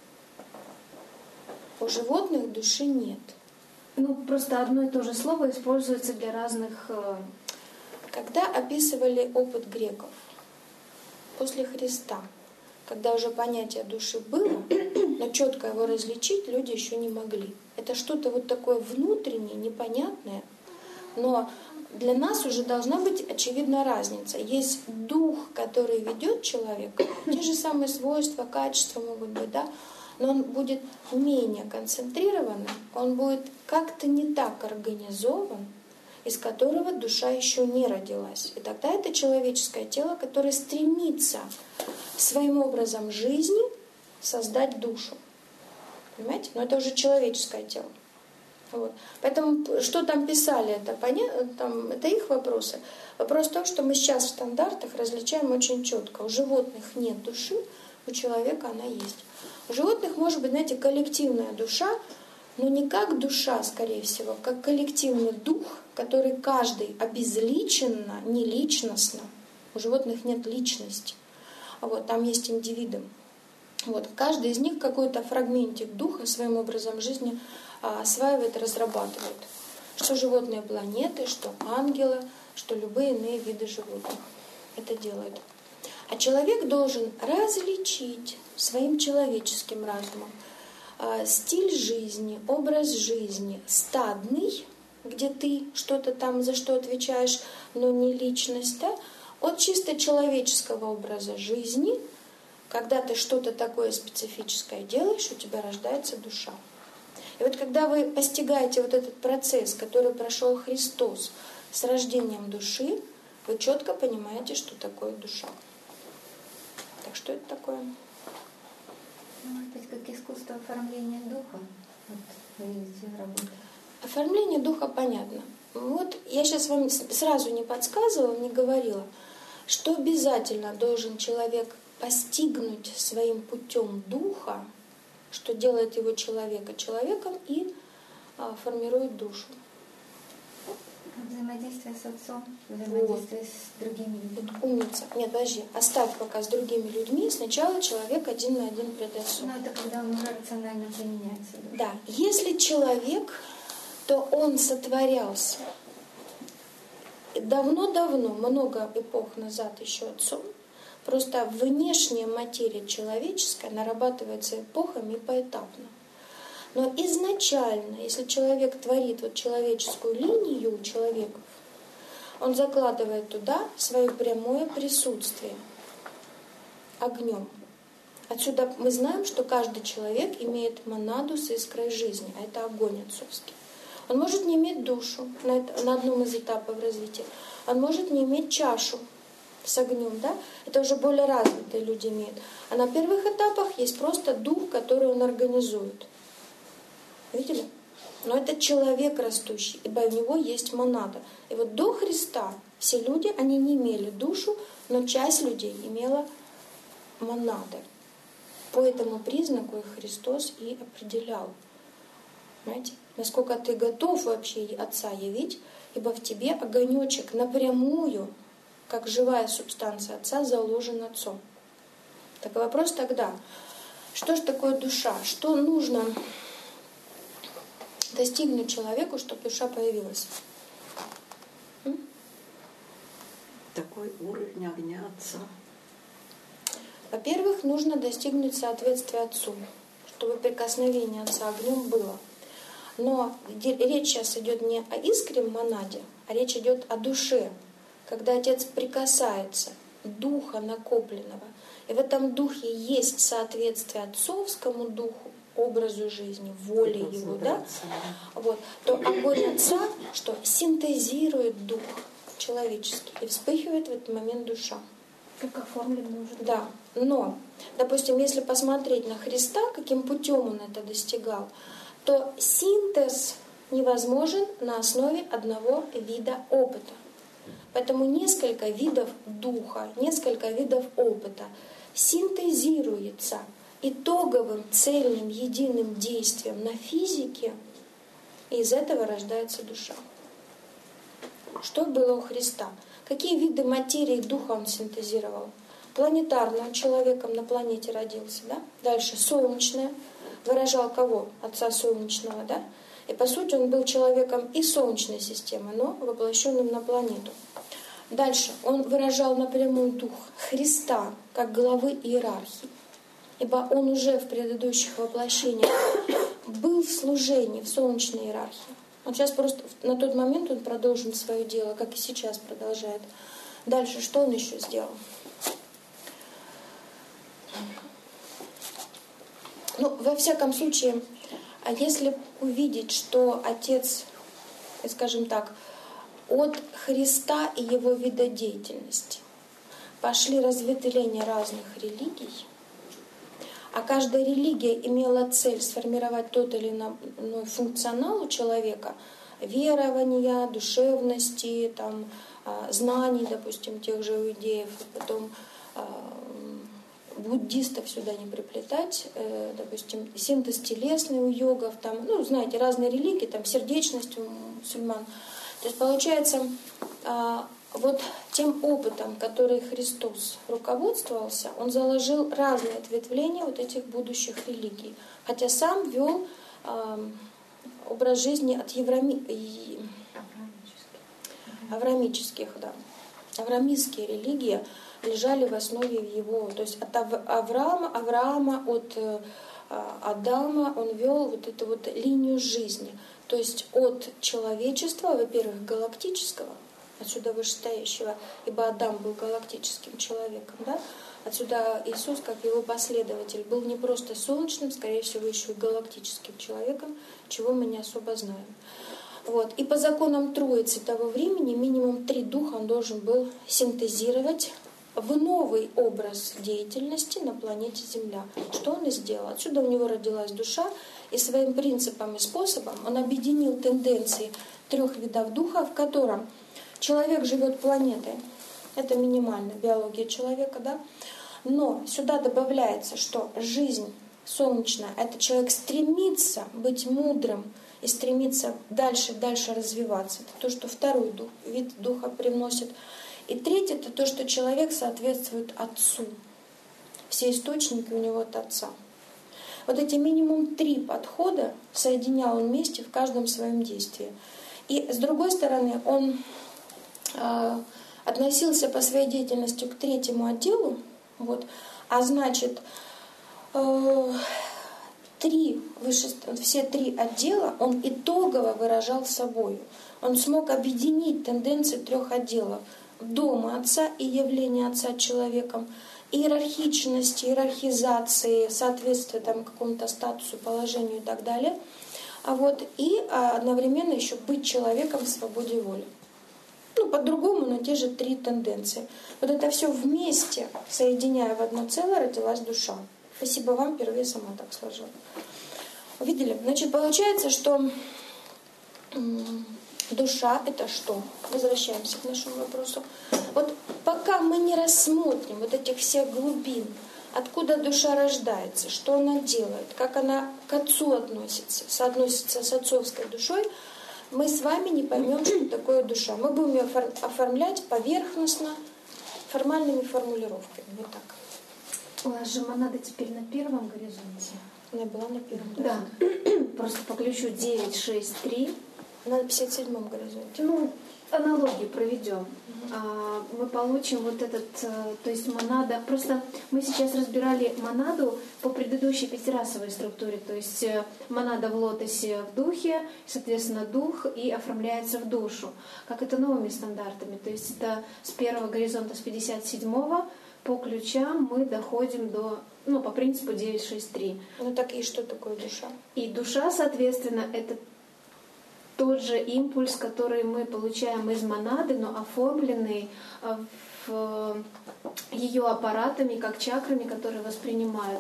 У животных души нет. Ну, просто одно и то же слово используется для разных... Когда описывали опыт греков после Христа, когда уже понятие души было, но четко его различить люди еще не могли. Это что-то вот такое внутреннее, непонятное, но для нас уже должна быть очевидна разница. Есть дух, который ведет человека, те же самые свойства, качества могут быть, да, но он будет менее концентрированным, он будет как-то не так организован, из которого душа еще не родилась. И тогда это человеческое тело, которое стремится своим образом жизни создать душу. Понимаете? Но это уже человеческое тело. Вот. Поэтому что там писали, это, понятно, там, это их вопросы. Вопрос в том, что мы сейчас в стандартах различаем очень четко. У животных нет души, у человека она есть. У животных может быть, знаете, коллективная душа, но не как душа, скорее всего, как коллективный дух, который каждый обезличенно, не личностно. У животных нет личности. Вот, там есть индивидуум. Вот, каждый из них какой-то фрагментик духа своим образом жизни осваивает, разрабатывает. Что животные планеты, что ангелы, что любые иные виды животных это делают. А человек должен различить своим человеческим разумом стиль жизни, образ жизни стадный, где ты что-то там за что отвечаешь, но не личность, да, от чисто человеческого образа жизни, когда ты что-то такое специфическое делаешь, у тебя рождается душа. И вот когда вы постигаете вот этот процесс, который прошел Христос с рождением души, вы четко понимаете, что такое душа. Так что это такое? Ну, это как искусство оформления духа. Вот вы видите работу. Оформление духа понятно. Вот я сейчас вам сразу не подсказывала, не говорила, что обязательно должен человек постигнуть своим путем духа, что делает его человека человеком и а, формирует душу. Взаимодействие с отцом, взаимодействие вот. С другими людьми. Вот, умница. Нет, подожди, оставь пока с другими людьми. Сначала человек один на один пред отцом. Но это когда он уже рационально применяется. Да. Если человек, то он сотворялся давно-давно, много эпох назад еще отцом. Просто внешняя материя человеческая нарабатывается эпохами поэтапно. Но изначально, если человек творит вот человеческую линию человеков, он закладывает туда свое прямое присутствие огнем. Отсюда мы знаем, что каждый человек имеет монаду с искрой жизни, а это огонь отцовский. Он может не иметь душу на, это, на одном из этапов развития, он может не иметь чашу с огнем, да? Это уже более развитые люди имеют. А на первых этапах есть просто дух, который он организует. Видели? Но это человек растущий, ибо у него есть монада. И вот до Христа все люди, они не имели душу, но часть людей имела монады. По этому признаку их Христос и определял. Понимаете? Насколько ты готов вообще Отца явить, ибо в тебе огонечек напрямую, как живая субстанция Отца, заложен Отцом. Так вопрос тогда, что же такое душа? Что нужно достигнуть человеку, чтобы душа появилась? М? Такой уровень огня Отца. Во-первых, нужно достигнуть соответствия Отцу, чтобы прикосновение Отца огнем было. Но речь сейчас идет не о искре монаде, а речь идет о душе, когда Отец прикасается духа накопленного, и в этом духе есть соответствие отцовскому духу, образу жизни, воле его, да? Вот, то огонь Отца, что синтезирует дух человеческий, и вспыхивает в этот момент душа. Как оформлен может быть. Да, но, допустим, если посмотреть на Христа, каким путем он это достигал, то синтез невозможен на основе одного вида опыта. Поэтому несколько видов духа, несколько видов опыта синтезируется итоговым, цельным, единым действием на физике, и из этого рождается душа. Что было у Христа? Какие виды материи и духа он синтезировал? Планетарное, человеком на планете родился, да? Дальше солнечное, выражал кого? Отца солнечного, да? И по сути он был человеком и солнечной системы, но воплощенным на планету. Дальше он выражал напрямую дух Христа, как главы иерархии. ибо он уже в предыдущих воплощениях был в служении, в солнечной иерархии. Вот сейчас просто на тот момент он продолжил свое дело, как и сейчас продолжает. Дальше что он еще сделал? Ну, во всяком случае, а если увидеть, что Отец, скажем так, от Христа и его вида деятельности пошли разветвления разных религий, а каждая религия имела цель сформировать тот или иной функционал у человека, верования, душевности, там, знаний, допустим, тех же иудеев, потом буддистов сюда не приплетать, допустим, синтез телесный у йогов, там, ну, знаете, разные религии, там, сердечность у мусульман. То есть, получается, вот тем опытом, который Христос руководствовался, он заложил разные ответвления вот этих будущих религий. Хотя сам вел образ жизни от еврами... авраамических, да. Авраамистские религии лежали в основе его, то есть от Авраама, Авраама от Адама он вел вот эту вот линию жизни, то есть от человечества, во-первых, галактического, отсюда вышестоящего, ибо Адам был галактическим человеком, да? Отсюда Иисус, как его последователь, был не просто солнечным, скорее всего, еще и галактическим человеком, чего мы не особо знаем. Вот. И по законам Троицы того времени минимум три духа он должен был синтезировать в новый образ деятельности на планете Земля. Что он и сделал. Отсюда у него родилась душа, и своим принципом и способом он объединил тенденции трех видов духа, в котором человек живет планетой. Это минимальная биология человека, да? Но сюда добавляется, что жизнь солнечная, это человек стремится быть мудрым и стремится дальше дальше развиваться. Это то, что второй дух, вид духа приносит. И третье — это то, что человек соответствует Отцу. Все источники у него от Отца. Вот эти минимум три подхода соединял он вместе в каждом своем действии. И с другой стороны, он э, относился по своей деятельности к третьему отделу, вот, а значит, э, три, выше, все три отдела он итогово выражал собой. Он смог объединить тенденции трех отделов. Дома Отца и явление Отца человеком, иерархичности, иерархизации, соответствия там, какому-то статусу, положению и так далее. А вот, и одновременно еще быть человеком в свободе воли. Ну, по-другому, но те же три тенденции. Вот это все вместе, соединяя в одно целое, родилась душа. Спасибо вам, впервые сама так сложила. Увидели? Значит, получается, что душа — это что? Возвращаемся к нашему вопросу. Вот пока мы не рассмотрим вот этих всех глубин, откуда душа рождается, что она делает, как она к Отцу относится, соотносится с отцовской душой, мы с вами не поймем, что такое душа. Мы будем ее оформлять поверхностно, формальными формулировками. Вот так. У вас же монада теперь на первом горизонте. Она была на первом. Да. Просто по ключу девять шесть три. Она на пятьдесят седьмом горизонте. Ну, аналогию проведем. Угу. Мы получим вот этот, то есть монада. Просто мы сейчас разбирали монаду по предыдущей пятирасовой структуре. То есть монада в лотосе в духе, соответственно, дух и оформляется в душу. Как это новыми стандартами. То есть это с первого горизонта, с пятьдесят седьмого по ключам мы доходим до, ну, по принципу девять шесть три. Ну так и что такое душа? И душа, соответственно, это тот же импульс, который мы получаем из монады, но оформленный в ее аппаратами, как чакрами, которые воспринимают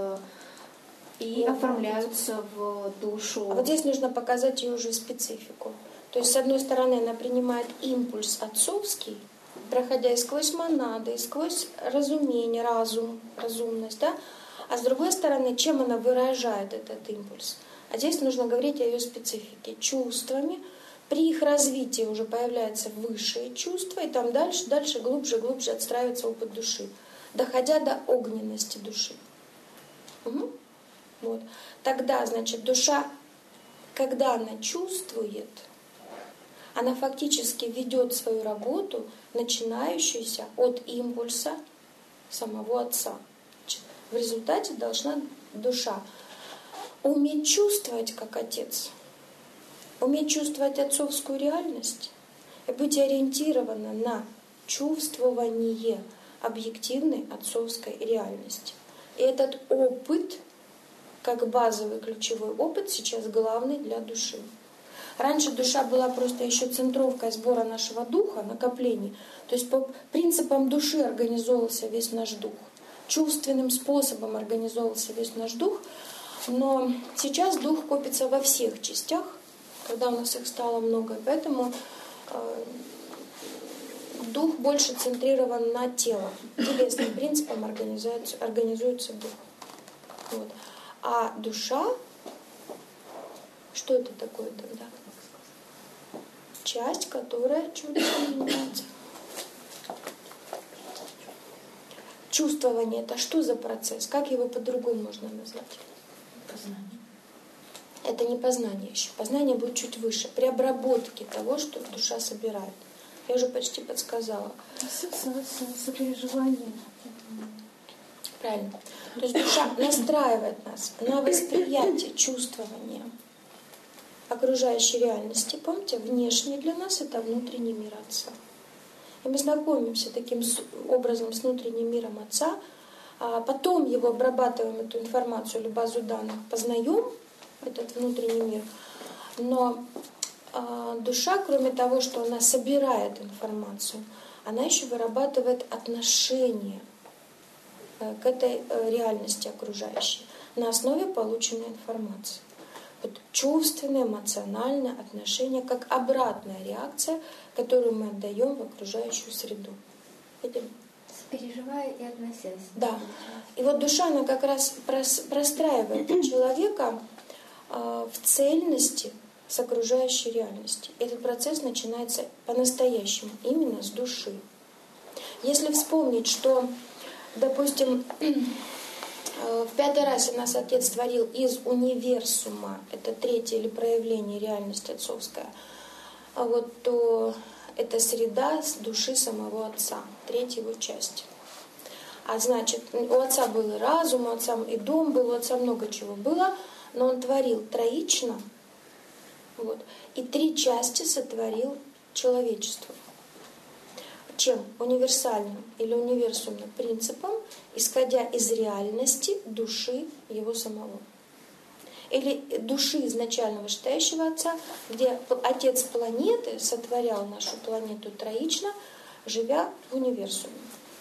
и ну, оформляются в душу. А вот здесь нужно показать ее уже специфику. То есть, с одной стороны, она принимает импульс отцовский, проходя и сквозь монады, и сквозь разумение, разум, разумность, да? А с другой стороны, чем она выражает этот импульс? А здесь нужно говорить о ее специфике. Чувствами. При их развитии уже появляются высшие чувства, и там дальше, дальше, глубже, глубже отстраивается опыт души, доходя до огненности души. Угу. Вот. Тогда, значит, душа, когда она чувствует, она фактически ведет свою работу, начинающуюся от импульса самого Отца. В результате должна душа уметь чувствовать, как Отец, уметь чувствовать отцовскую реальность и быть ориентирована на чувствование объективной отцовской реальности. И этот опыт, как базовый ключевой опыт, сейчас главный для души. Раньше душа была просто еще центровкой сбора нашего духа, накоплений. То есть по принципам души организовывался весь наш дух. Чувственным способом организовывался весь наш дух. Но сейчас дух копится во всех частях, когда у нас их стало много. Поэтому э, дух больше центрирован на тело. Телесным принципом организуется, организуется дух. Вот. А душа, что это такое тогда? Часть, которая чувствует меняется. Чувствование — это что за процесс? Как его по-другому можно назвать? Познание. Это не познание еще. Познание будет чуть выше. При обработке того, что душа собирает. Я уже почти подсказала. Сопереживание. Правильно. То есть душа настраивает нас на восприятие, чувствование окружающей реальности. Помните, внешний для нас — это внутренний мир Отца. И мы знакомимся таким образом с внутренним миром Отца, а потом его обрабатываем, эту информацию или базу данных, познаем этот внутренний мир. Но э, душа, кроме того, что она собирает информацию, она еще вырабатывает отношение э, к этой э, реальности окружающей на основе полученной информации. Вот чувственное, эмоциональное отношение как обратная реакция, которую мы отдаем в окружающую среду. Видели? Переживая и относясь. Да. И вот душа, она как раз простраивает человека э, в цельности с окружающей реальностью. Этот процесс начинается по-настоящему, именно с души. Если вспомнить, что, допустим, в пятой расе нас Отец творил из универсума, это третье или проявление реальности отцовская, а вот то это среда с души самого Отца, третья его часть. А значит, у Отца был и разум, у Отца и дом был, у Отца много чего было, но Он творил троично, вот, и три части сотворил человечество. Чем? Универсальным или универсумным принципом, исходя из реальности души его самого. Или души изначально вышестоящего Отца, где Отец планеты сотворял нашу планету троично, живя в универсуме.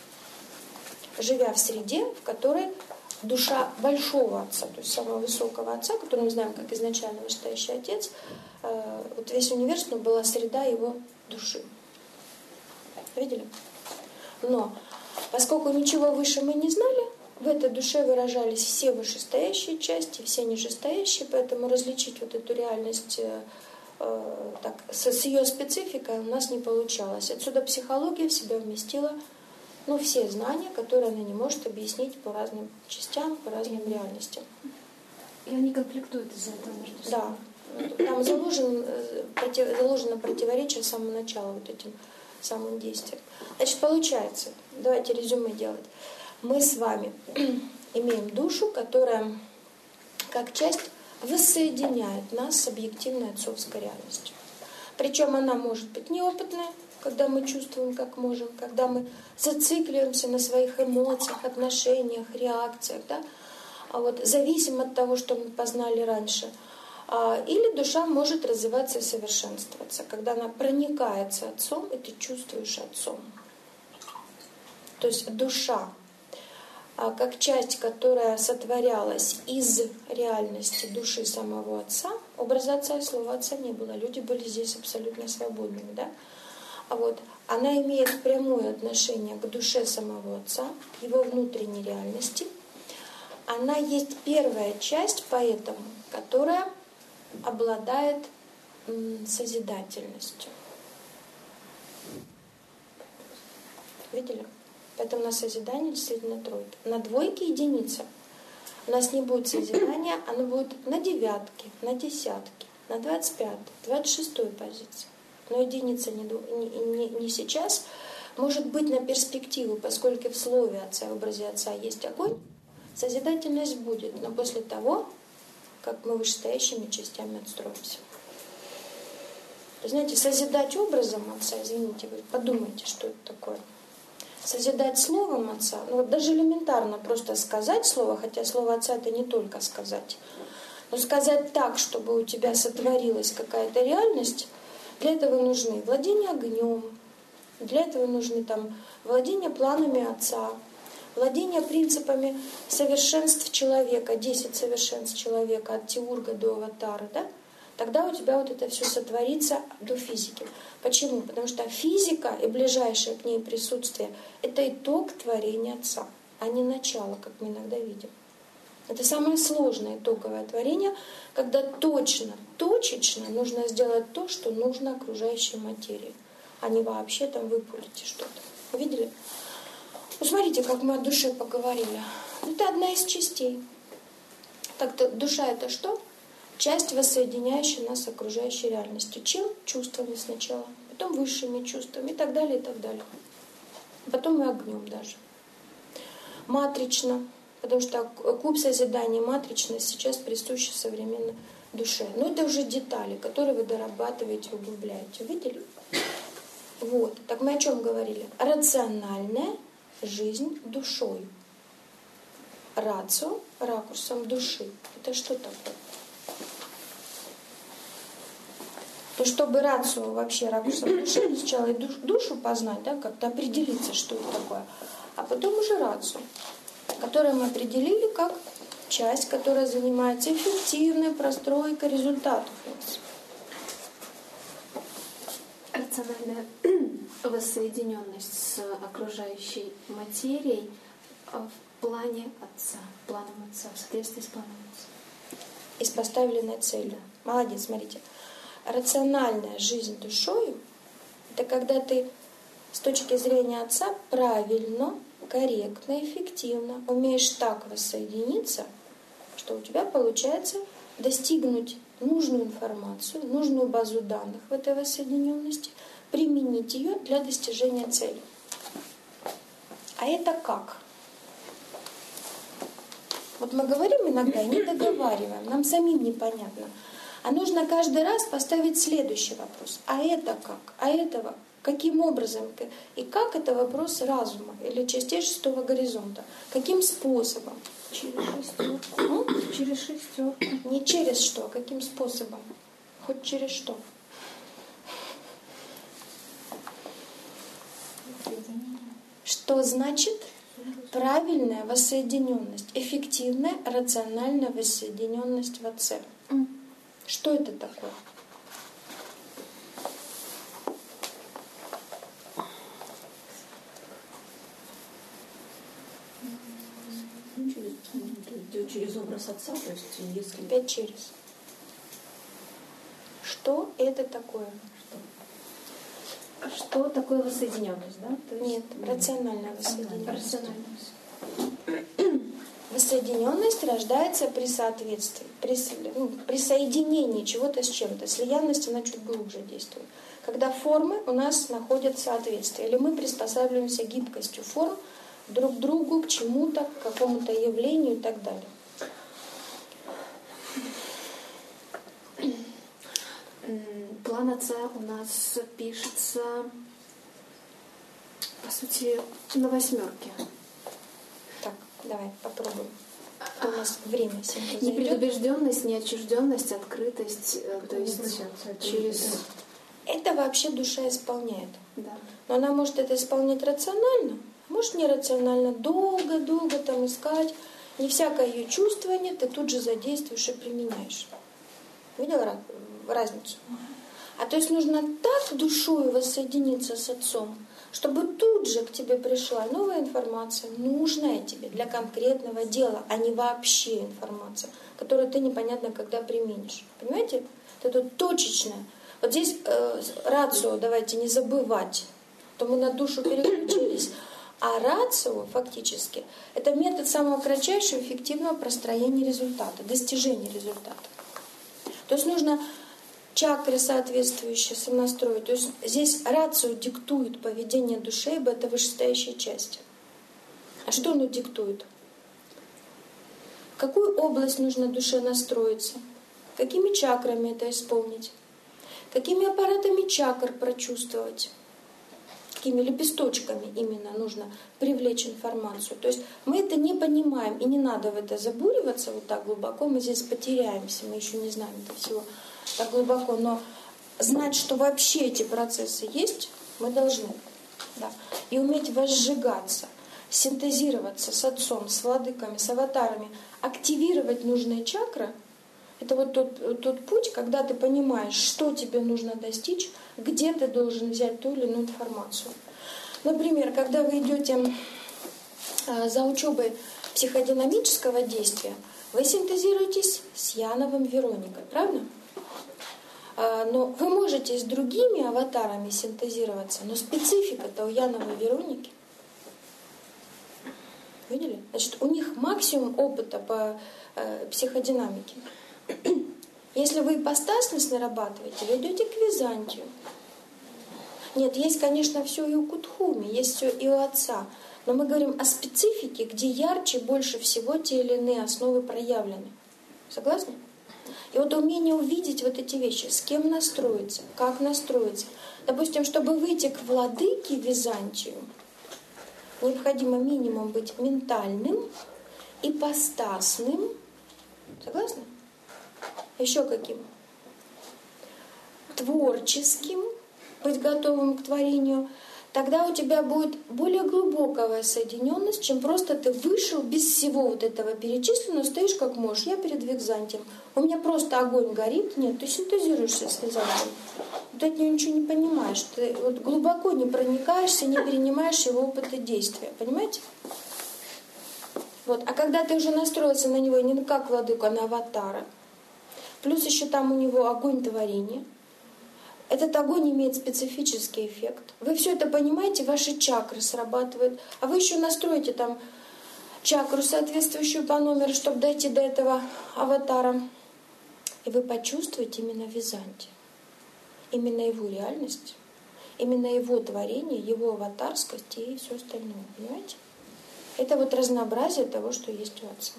Живя в среде, в которой душа большого Отца, то есть самого высокого Отца, который мы знаем как изначально вышестоящий Отец, вот весь универсум была среда его души. Видели? Но поскольку ничего выше мы не знали, в этой душе выражались все вышестоящие части, все нижестоящие, поэтому различить вот эту реальность э, так, с, с ее спецификой у нас не получалось. Отсюда психология в себя вместила ну, все знания, которые она не может объяснить по разным частям, по разным реальностям. И они конфликтуют из-за этого между собой. Да. Там заложено, против, заложено противоречие с самого начала вот этим самым действием. Значит, получается, давайте резюме делать. Мы с вами имеем душу, которая как часть воссоединяет нас с объективной отцовской реальностью. Причем она может быть неопытная, когда мы чувствуем, как можем, когда мы зацикливаемся на своих эмоциях, отношениях, реакциях, да? А вот зависим от того, что мы познали раньше. Или душа может развиваться и совершенствоваться, когда она проникается Отцом, и ты чувствуешь Отцом. То есть душа, как часть, которая сотворялась из реальности души самого Отца, образа Отца и слова Отца не было. Люди были здесь абсолютно свободными. Да? А вот она имеет прямое отношение к душе самого Отца, к его внутренней реальности. Она есть первая часть, поэтому, которая обладает м, созидательностью. Видели? Поэтому на созидание действительно тройка. На двойке единица. У нас не будет созидания, оно будет на девятке, на десятке, на двадцать пятой, двадцать шестой позиции. Но единица не, не, не сейчас. Может быть на перспективу, поскольку в слове Отца, в образе Отца есть огонь, Созидательность будет, но после того, как мы вышестоящими частями отстроимся. Знаете, созидать образом Отца, извините, вы подумайте, что это такое. Созидать словом Отца, ну вот даже элементарно просто сказать слово, хотя слово Отца это не только сказать, но сказать так, чтобы у тебя сотворилась какая-то реальность, для этого нужны владение огнем, для этого нужны там владение планами Отца, владение принципами совершенств человека, десять совершенств человека от теурга до аватара, да? Тогда у тебя вот это все сотворится до физики. Почему? Потому что физика и ближайшее к ней присутствие — это итог творения Отца, а не начало, как мы иногда видим. Это самое сложное итоговое творение, когда точно, точечно нужно сделать то, что нужно окружающей материи, а не вообще там выпулить что-то. Вы видели? Ну, смотрите, как мы о душе поговорили. Это одна из частей. Так-то душа — это что? Часть, воссоединяющая нас с окружающей реальностью. Чем? Чувствами сначала, потом высшими чувствами и так далее, и так далее. Потом и огнем даже. Матрично, потому что куб созидания, матричность сейчас присуща современной душе. Но это уже детали, которые вы дорабатываете, углубляете. Видели? Вот. Так мы о чем говорили? Рациональная жизнь душой. Рацио ракурсом души. Это что такое? То, чтобы рацию вообще ракурсом души, сначала и душ, душу познать, да, как-то определиться, что это такое, а потом уже рацию, которую мы определили как часть, которая занимается эффективной простройкой результатов у нас. Рациональная воссоединенность с окружающей материей в плане Отца, планом Отца, в соответствии с планом Отца. И с поставленной целью. Молодец, смотрите. Рациональная жизнь душою — это когда ты с точки зрения Отца правильно, корректно, эффективно умеешь так воссоединиться, что у тебя получается достигнуть нужную информацию, нужную базу данных в этой воссоединенности, применить ее для достижения цели. А это как? Вот мы говорим иногда и не договариваем, нам самим непонятно. А нужно каждый раз поставить следующий вопрос. А это как? А этого каким образом? И как это вопрос разума или частей шестого горизонта? Каким способом? Через шестерку. Через шестерку. Не через что, а каким способом? Хоть через что? Что значит правильная воссоединенность, эффективная, рациональная воссоединенность в Отце? Что это такое? Ну, через, через образ Отца, то есть если... Опять через. Что это такое? Что, что такое воссоединенность, да? То есть... Нет, рациональная воссоединенность. Рациональность. Воссоединенность рождается при соответствии, при, ну, при соединении чего-то с чем-то. Слиянность, она чуть глубже действует. Когда формы у нас находят соответствие, или мы приспосабливаемся гибкостью форм друг к другу, к чему-то, к какому-то явлению и так далее. План Отца у нас пишется, по сути, на восьмерке. Так, давай попробуем. А у нас время синтеза непредубежденность, неотчужденность, открытость, то есть через... Это вообще душа исполняет. Да. Но она может это исполнять рационально, может нерационально, долго-долго там искать. Не всякое ее чувствование ты тут же задействуешь и применяешь. Видела разницу? А то есть нужно так душою воссоединиться с Отцом, чтобы тут же к тебе пришла новая информация, нужная тебе для конкретного дела, а не вообще информация, которую ты непонятно когда применишь. Понимаете? Это точечное. Вот здесь э, рацио, давайте не забывать, то мы на душу переключились. А рацио, фактически, это метод самого кратчайшего эффективного простроения результата, достижения результата. То есть нужно чакры соответствующие сонастроить. То есть здесь рацио диктует поведение души, ибо это вышестоящая часть. А что оно диктует? какую область нужно душе настроиться, какими чакрами это исполнить, какими аппаратами чакр прочувствовать, какими лепесточками именно нужно привлечь информацию. То есть мы это не понимаем, и не надо в это забуриваться вот так глубоко, мы здесь потеряемся, мы еще не знаем это всего так глубоко, но знать, что вообще эти процессы есть, мы должны. Да. И уметь возжигаться, синтезироваться с Отцом, с владыками, с аватарами, активировать нужные чакры. Это вот тот, тот путь, когда ты понимаешь, что тебе нужно достичь, где ты должен взять ту или иную информацию. Например, когда вы идете за учебой психодинамического действия, вы синтезируетесь с Яновым Вероникой, правда? Но вы можете с другими аватарами синтезироваться, но специфика-то у Яновой Вероники. Видели? Значит, у них максимум опыта по э, психодинамике. Если вы ипостасность нарабатываете, вы идете к Византию. Нет, есть, конечно, все и у Кутхуми, есть все и у Отца. Но мы говорим о специфике, где ярче больше всего те или иные основы проявлены. Согласны? И вот умение увидеть вот эти вещи, с кем настроиться, как настроиться. Допустим, чтобы выйти к владыке Византию, необходимо минимум быть ментальным, ипостасным. Согласны? Еще каким? Творческим, быть готовым к творению. Тогда у тебя будет более глубокая соединенность, чем просто ты вышел без всего вот этого перечисленного, стоишь как можешь. Я перед Византием. У меня просто огонь горит. Нет, ты синтезируешься с Византием. Ты от него ничего не понимаешь. Ты вот глубоко не проникаешься, не перенимаешь его опыта действия. Понимаете? Вот. А когда ты уже настроился на него не как владыку, а на аватара, плюс еще там у него огонь творения, этот огонь имеет специфический эффект. Вы все это понимаете, ваши чакры срабатывают, а вы еще настроите там чакру, соответствующую по номеру, чтобы дойти до этого аватара. И вы почувствуете именно Византию, именно его реальность, именно его творение, его аватарскость и все остальное. Понимаете? Это вот разнообразие того, что есть у Отца.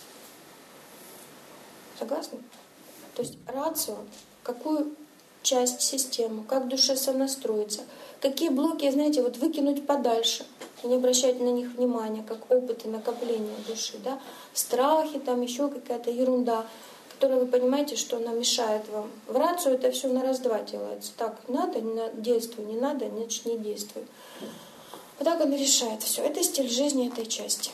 Согласны? То есть рацио, какую часть системы, как душе сонастроиться, какие блоки, знаете, вот выкинуть подальше и не обращать на них внимания, как опыты накопления души, да, страхи, там еще какая-то ерунда, которая вы понимаете, что она мешает вам. В рацию это все на раз-два делается. Так, надо, не надо, действуй, не надо, значит не действуй. Вот так он решает все. Это стиль жизни этой части.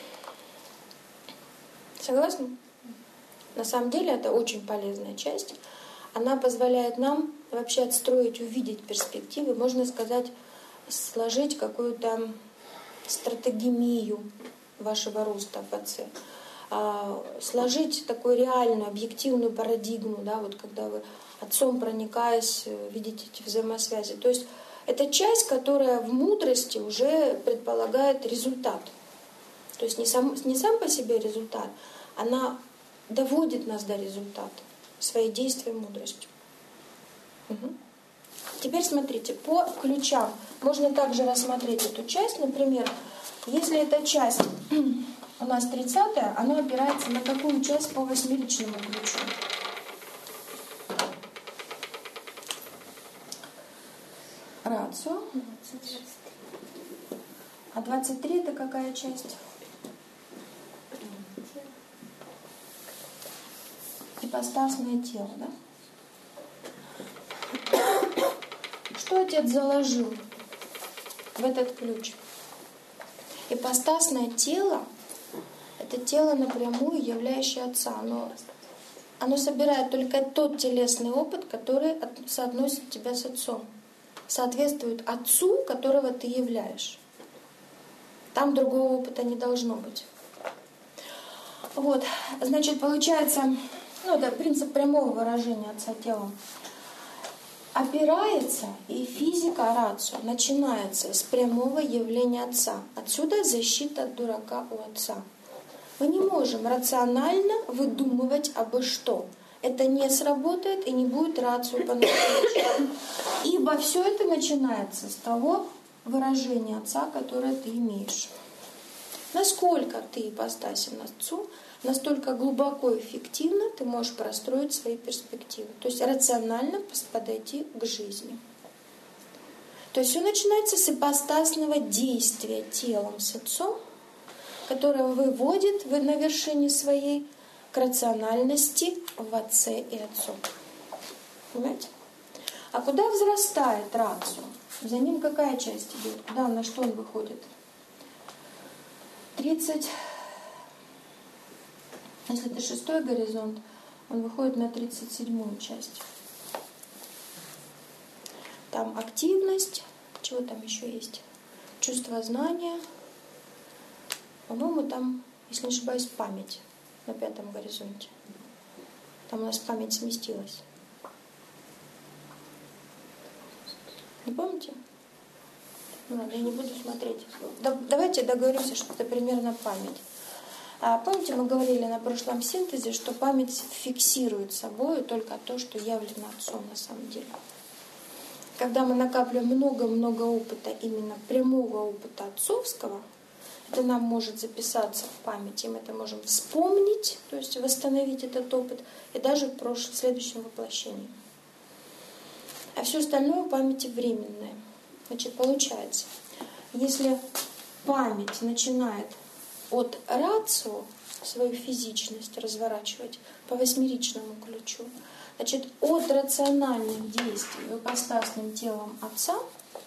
Согласны? На самом деле это очень полезная часть. Она позволяет нам вообще отстроить, увидеть перспективы, можно сказать, сложить какую-то стратегемию вашего роста в Отце, сложить такую реальную, объективную парадигму, да, вот когда вы Отцом проникаясь, видите эти взаимосвязи. То есть это часть, которая в мудрости уже предполагает результат. То есть не сам, не сам по себе результат, она доводит нас до результата свои действия мудростью. Угу. Теперь смотрите, по ключам можно также рассмотреть эту часть. Например, если эта часть у нас тридцатая, она опирается на какую часть по восьмиличному ключу? Рацио. А двадцать три это какая часть? Ипостасное тело, да? Что Отец заложил в этот ключ? Ипостасное тело — это тело напрямую, являющее Отца. Оно, оно собирает только тот телесный опыт, который соотносит тебя с Отцом. Соответствует Отцу, которого ты являешь. Там другого опыта не должно быть. Вот, значит, получается, ну, это принцип прямого выражения Отца телом. Опирается, и физика рацио начинается с прямого явления Отца. Отсюда защита от дурака у Отца. Мы не можем рационально выдумывать абы что. Это не сработает и не будет рацию по-настоящему. Ибо все это начинается с того выражения Отца, которое ты имеешь. Насколько ты ипостасен Отцу, настолько глубоко и эффективно ты можешь простроить свои перспективы. То есть рационально подойти к жизни. То есть все начинается с ипостасного действия телом с отцом, которое выводит вы на вершине своей к рациональности в отце и отцом. Понимаете? А куда взрастает рацио? За ним какая часть идет? Куда, на что он выходит? тридцать. Если это шестой горизонт, он выходит на тридцать седьмую часть. Там активность, чего там еще есть? Чувство знания. По-моему, там, если не ошибаюсь, память на пятом горизонте. Там у нас память сместилась. Не помните? Ну ладно, я не буду смотреть. Да, давайте договоримся, что это примерно память. А помните, мы говорили на прошлом синтезе, что память фиксирует собой только то, что явлено отцом на самом деле. Когда мы накапливаем много-много опыта, именно прямого опыта отцовского, это нам может записаться в памяти, мы это можем вспомнить, то есть восстановить этот опыт, и даже в прошлом, в следующем воплощении. А все остальное в памяти временное. Значит, получается, если память начинает от рацио свою физичность разворачивать по восьмеричному ключу, значит, от рациональных действий ипостасным телом отца,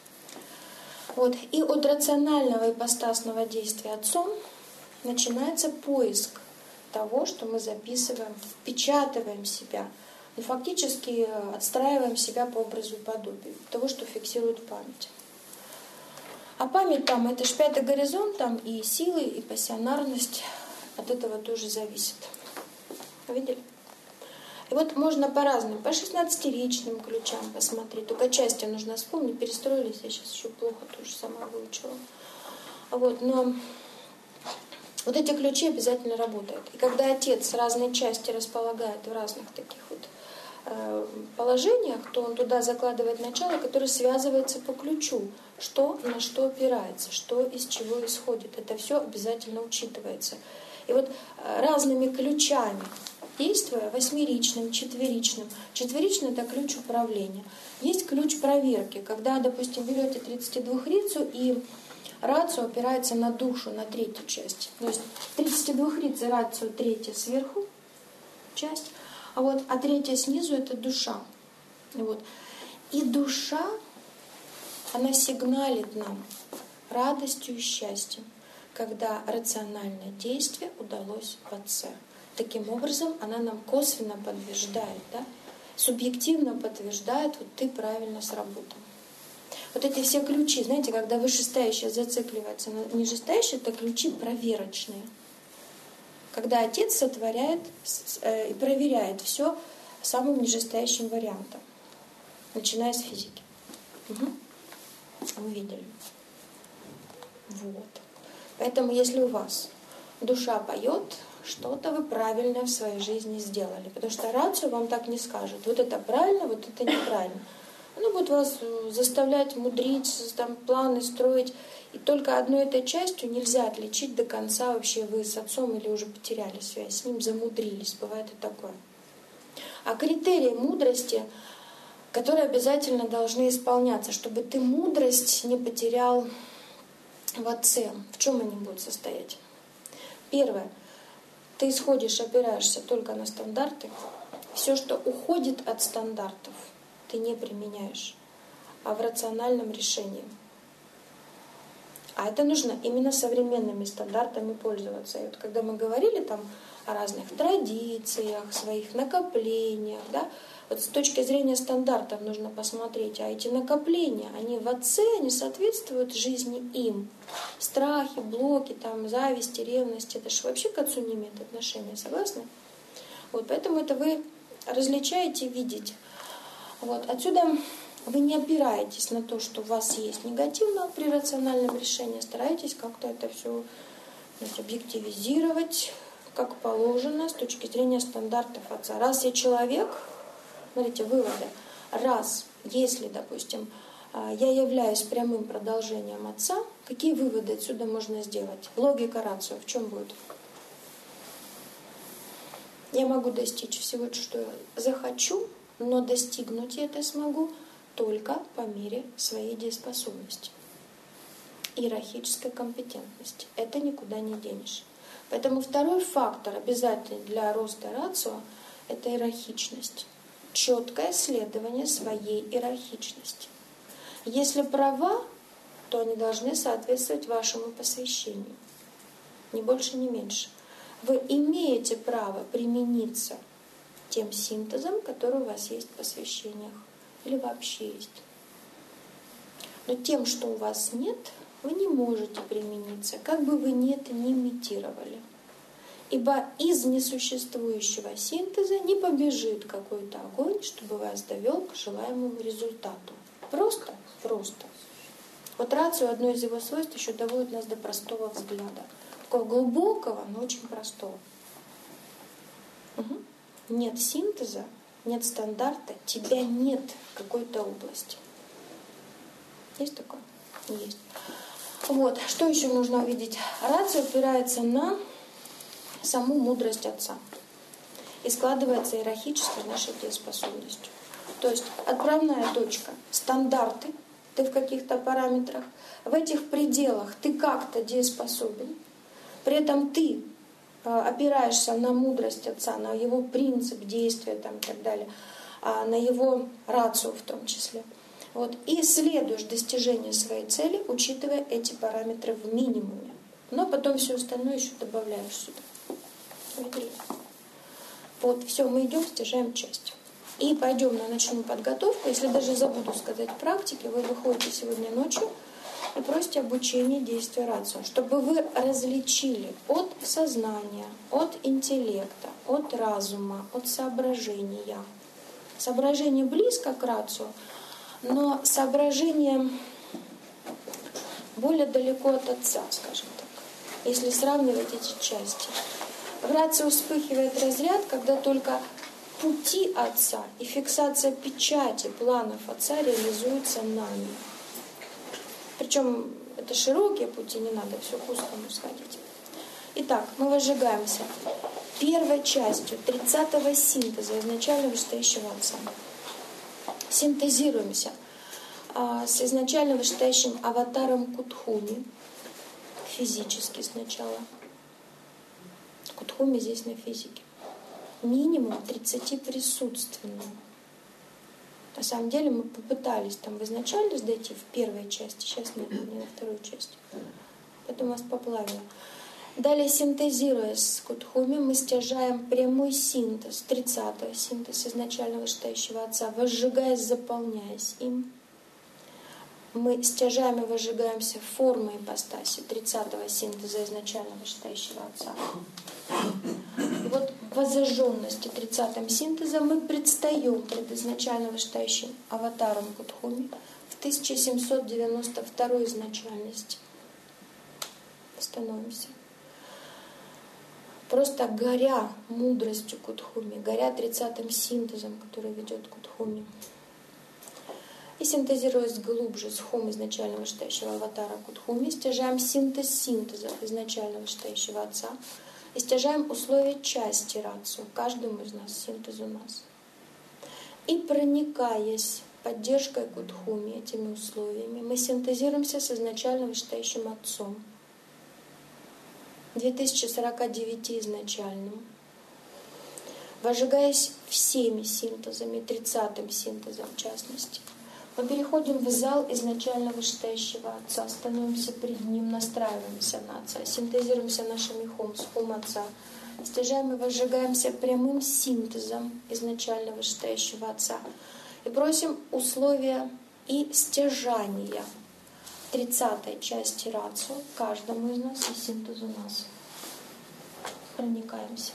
вот, и от рационального ипостасного действия отцом начинается поиск того, что мы записываем, впечатываем себя, и фактически отстраиваем себя по образу и подобию того, что фиксирует память. А память там, это ж пятый горизонт, там и силы, и пассионарность от этого тоже зависит. Видели? И вот можно по-разному, по шестнадцатиричным ключам посмотреть. Только части нужно вспомнить, перестроились, я сейчас еще плохо тоже сама выучила. Вот, но вот эти ключи обязательно работают. И когда отец разные части располагает в разных таких вот э, положениях, то он туда закладывает начало, которое связывается по ключу. Что на что опирается, что из чего исходит. Это все обязательно учитывается. И вот разными ключами, действуя восьмеричным, четверичным. Четверичный — это ключ управления. Есть ключ проверки, когда, допустим, берете тридцатидвухрицу и рацио опирается на душу, на третью часть. То есть тридцатидвухрица рацио третья сверху часть, а вот а третья снизу — это душа. И, вот. И душа, она сигналит нам радостью и счастьем, когда рациональное действие удалось в отце. Таким образом, она нам косвенно подтверждает, да? Субъективно подтверждает, вот ты правильно сработал. Вот эти все ключи, знаете, когда вышестоящее зацикливается на нижестоящее, это ключи проверочные. Когда отец сотворяет и проверяет все самым нижестоящим вариантом, начиная с физики. Угу. Вы видели. Вот. Поэтому, если у вас душа поет, что-то вы правильно в своей жизни сделали. Потому что рацио вам так не скажет. Вот это правильно, вот это неправильно. Оно будет вас заставлять мудрить, там, планы строить. И только одной этой частью нельзя отличить до конца, вообще вы с отцом или уже потеряли связь с ним, замудрились. Бывает и такое. А критерии мудрости, которые обязательно должны исполняться, чтобы ты мудрость не потерял в отце. В чем они будут состоять? Первое. Ты исходишь, опираешься только на стандарты. Все, что уходит от стандартов, ты не применяешь, а в рациональном решении. А это нужно именно современными стандартами пользоваться. И вот когда мы говорили там о разных традициях, своих накоплениях, да, вот с точки зрения стандартов нужно посмотреть, а эти накопления, они в отце, они соответствуют жизни им. Страхи, блоки, там, зависти, ревности, это же вообще к отцу не имеет отношения, согласны? Вот, поэтому это вы различаете, видите. Вот, отсюда вы не опираетесь на то, что у вас есть негативно при рациональном решении, стараетесь как-то это все, знаете, объективизировать, как положено, с точки зрения стандартов отца. Раз я человек, смотрите, выводы. Раз, если, допустим, я являюсь прямым продолжением отца, какие выводы отсюда можно сделать? Логика рацио в чем будет? Я могу достичь всего, что я захочу, но достигнуть я это смогу только по мере своей дееспособности, иерархической компетентности. Это никуда не денешь. Поэтому второй фактор обязательный для роста рацио – это иерархичность. Четкое следование своей иерархичности. Если права, то они должны соответствовать вашему посвящению. Ни больше, ни меньше. Вы имеете право примениться тем синтезом, который у вас есть в посвящениях. Или вообще есть. Но тем, что у вас нет, вы не можете примениться, как бы вы ни это ни имитировали. Ибо из несуществующего синтеза не побежит какой-то огонь, чтобы вас довел к желаемому результату. Просто, просто. Вот рацио, одно из его свойств, еще доводит нас до простого взгляда. Такого глубокого, но очень простого. Угу. Нет синтеза, нет стандарта, тебя нет в какой-то области. Есть такое? Есть. Вот, что еще нужно увидеть? Рацио опирается на саму мудрость Отца и складывается иерархической нашей дееспособностью. То есть отправная точка, стандарты, ты в каких-то параметрах, в этих пределах ты как-то дееспособен, при этом ты опираешься на мудрость Отца, на его принцип действия там, и так далее, на его рацио в том числе. Вот, и следуешь достижению своей цели, учитывая эти параметры в минимуме. Но потом все остальное еще добавляешь сюда. Видели? Вот, все, мы идем, стяжаем часть. И пойдем на ночную подготовку. Если даже забуду сказать практики, вы выходите сегодня ночью и просите обучение действия рацио, чтобы вы различили от сознания, от интеллекта, от разума, от соображения. Соображение близко к рацио, но соображение более далеко от Отца, скажем так, если сравнивать эти части. В рацио вспыхивает разряд, когда только пути Отца и фиксация печати планов Отца реализуются нами. Причем это широкие пути, не надо все к узкому сходить. Итак, мы возжигаемся первой частью тридцатого синтеза изначально вышестоящего Отца. Синтезируемся а, с изначально вышестоящим аватаром Кутхуми, физически сначала. Кутхуми здесь на физике. Минимум тридцать присутственным. На самом деле мы попытались там в изначальность дойти в первой части, сейчас нет, не на второй части. Поэтому вас поплавило. Далее, синтезируя с Кутхуми, мы стяжаем прямой синтез, тридцатый синтез изначально вышестоящего Отца, возжигаясь, заполняясь им. Мы стяжаем и возжигаемся формой ипостаси тридцатого синтеза изначально вышестоящего Отца. И вот в воззажженности тридцатым синтезом мы предстаем перед изначально вышестоящим аватаром Кутхуми в тысяча семьсот девяносто второй изначальности. Становимся. Просто горя мудростью Кутхуми, горя тридцатым синтезом, который ведет Кутхуми. И синтезируясь глубже с хом изначально вышестоящего аватара Кутхуми, стяжаем синтез синтеза изначально вышестоящего Отца и стяжаем условия части рацио, каждому из нас, синтезу нас. И проникаясь поддержкой Кутхуми этими условиями, мы синтезируемся с изначально вышестоящим Отцом, две тысячи сорок девять изначальным, возжигаясь всеми синтезами, тридцатым синтезом в частности. Мы переходим в зал изначально вышестоящего Отца, становимся перед Ним, настраиваемся на Отца, синтезируемся нашими хом, с хом Отца, стяжаем и возжигаемся прямым синтезом изначально вышестоящего Отца и просим условия и стяжания тридцатой части рацио каждому из нас и синтезу нас. Проникаемся.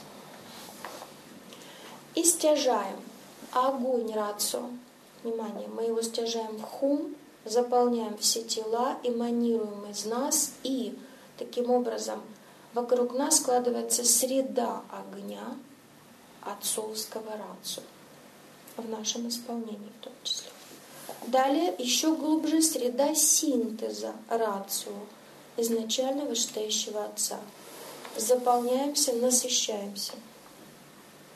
И стяжаем огонь рацио. Внимание, мы его стяжаем в хум, заполняем все тела, эманируем из нас, и таким образом вокруг нас складывается среда огня отцовского рацио в нашем исполнении в том числе. Далее еще глубже среда синтеза рацио изначально вышестоящего Отца. Заполняемся, насыщаемся.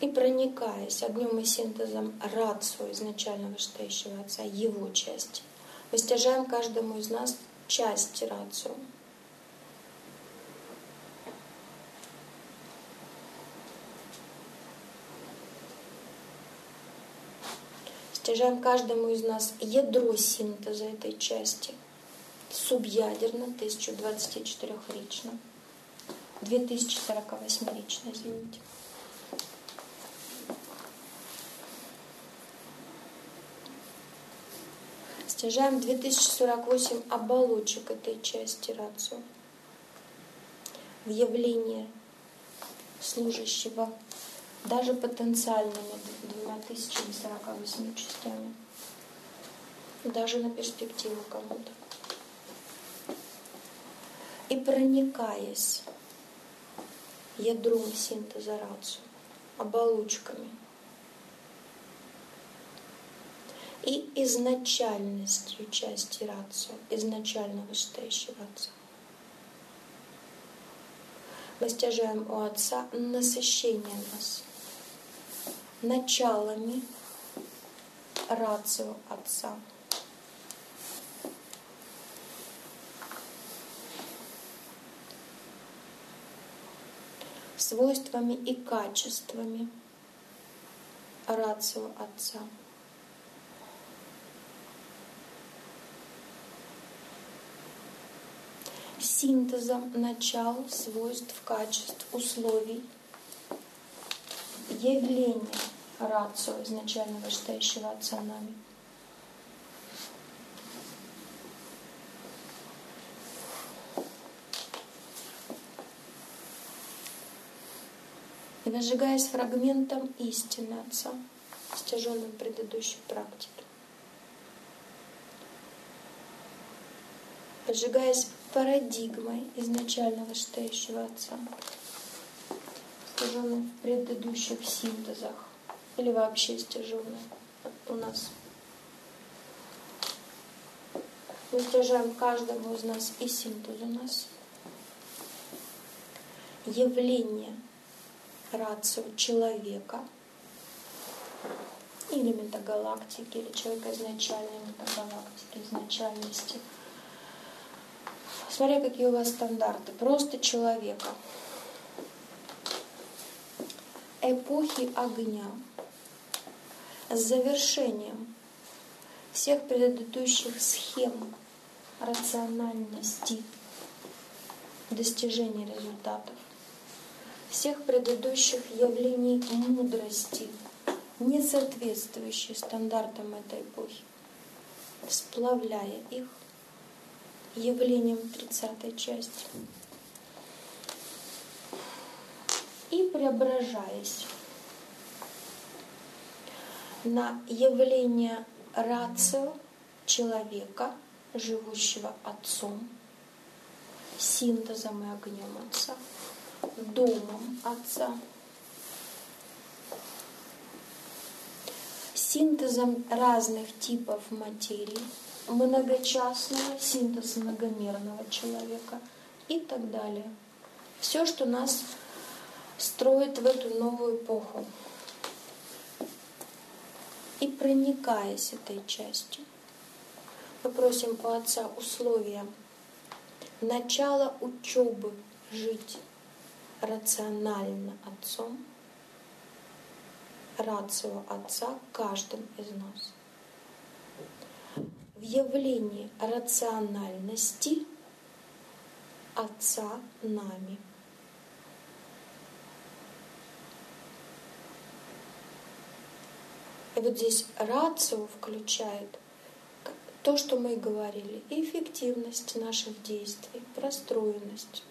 И проникаясь огнем и синтезом рацио изначально вышестоящего Отца, его части, мы стяжаем каждому из нас часть рацио. Стяжаем каждому из нас ядро синтеза этой части. Субъядерно, тысяча двадцать четыре рично. две тысячи сорок восемь рично, извините. Стяжаем две тысячи сорок восемь оболочек этой части рацио в явление служащего даже потенциальными двумя тысячами сорока восемью частями, даже на перспективу кому-то. И проникаясь ядром синтеза рацио, оболочками и изначальностью части рацио, изначально вышестоящего Отца, мы стяжаем у Отца насыщение нас началами рацио Отца. Свойствами и качествами рацио Отца. Синтезом начал, свойств, качеств, условий, явления рацио изначально вышестоящего Отца нами. И возжигаясь фрагментом истины Отца, стяженным в предыдущей практике, возжигаясь парадигмой изначально вышестоящего Отца, стяженной в предыдущих синтезах, или вообще стяженной у нас. Мы стяжаем каждому из нас и синтез у нас. Явление рацио человека или метагалактики, или человека изначальной метагалактики, изначальности. Смотря какие у вас стандарты. Просто человека. Эпохи огня. С завершением всех предыдущих схем рациональности достижения результатов, всех предыдущих явлений мудрости, не соответствующих стандартам этой эпохи, сплавляя их явлением тридцатой части и преображаясь на явление рацио человека, живущего Отцом, синтезом и огнем Отца, домом Отца, синтезом разных типов материи, многочастного, синтез многомерного человека и так далее. Все, что нас строит в эту новую эпоху. И проникаясь этой частью, мы просим у Отца условия начала учебы жить рационально Отцом, рацио Отца каждым из нас. В явлении рациональности Отца нами. И вот здесь рацио включает то, что мы и говорили, и эффективность наших действий, простроенность.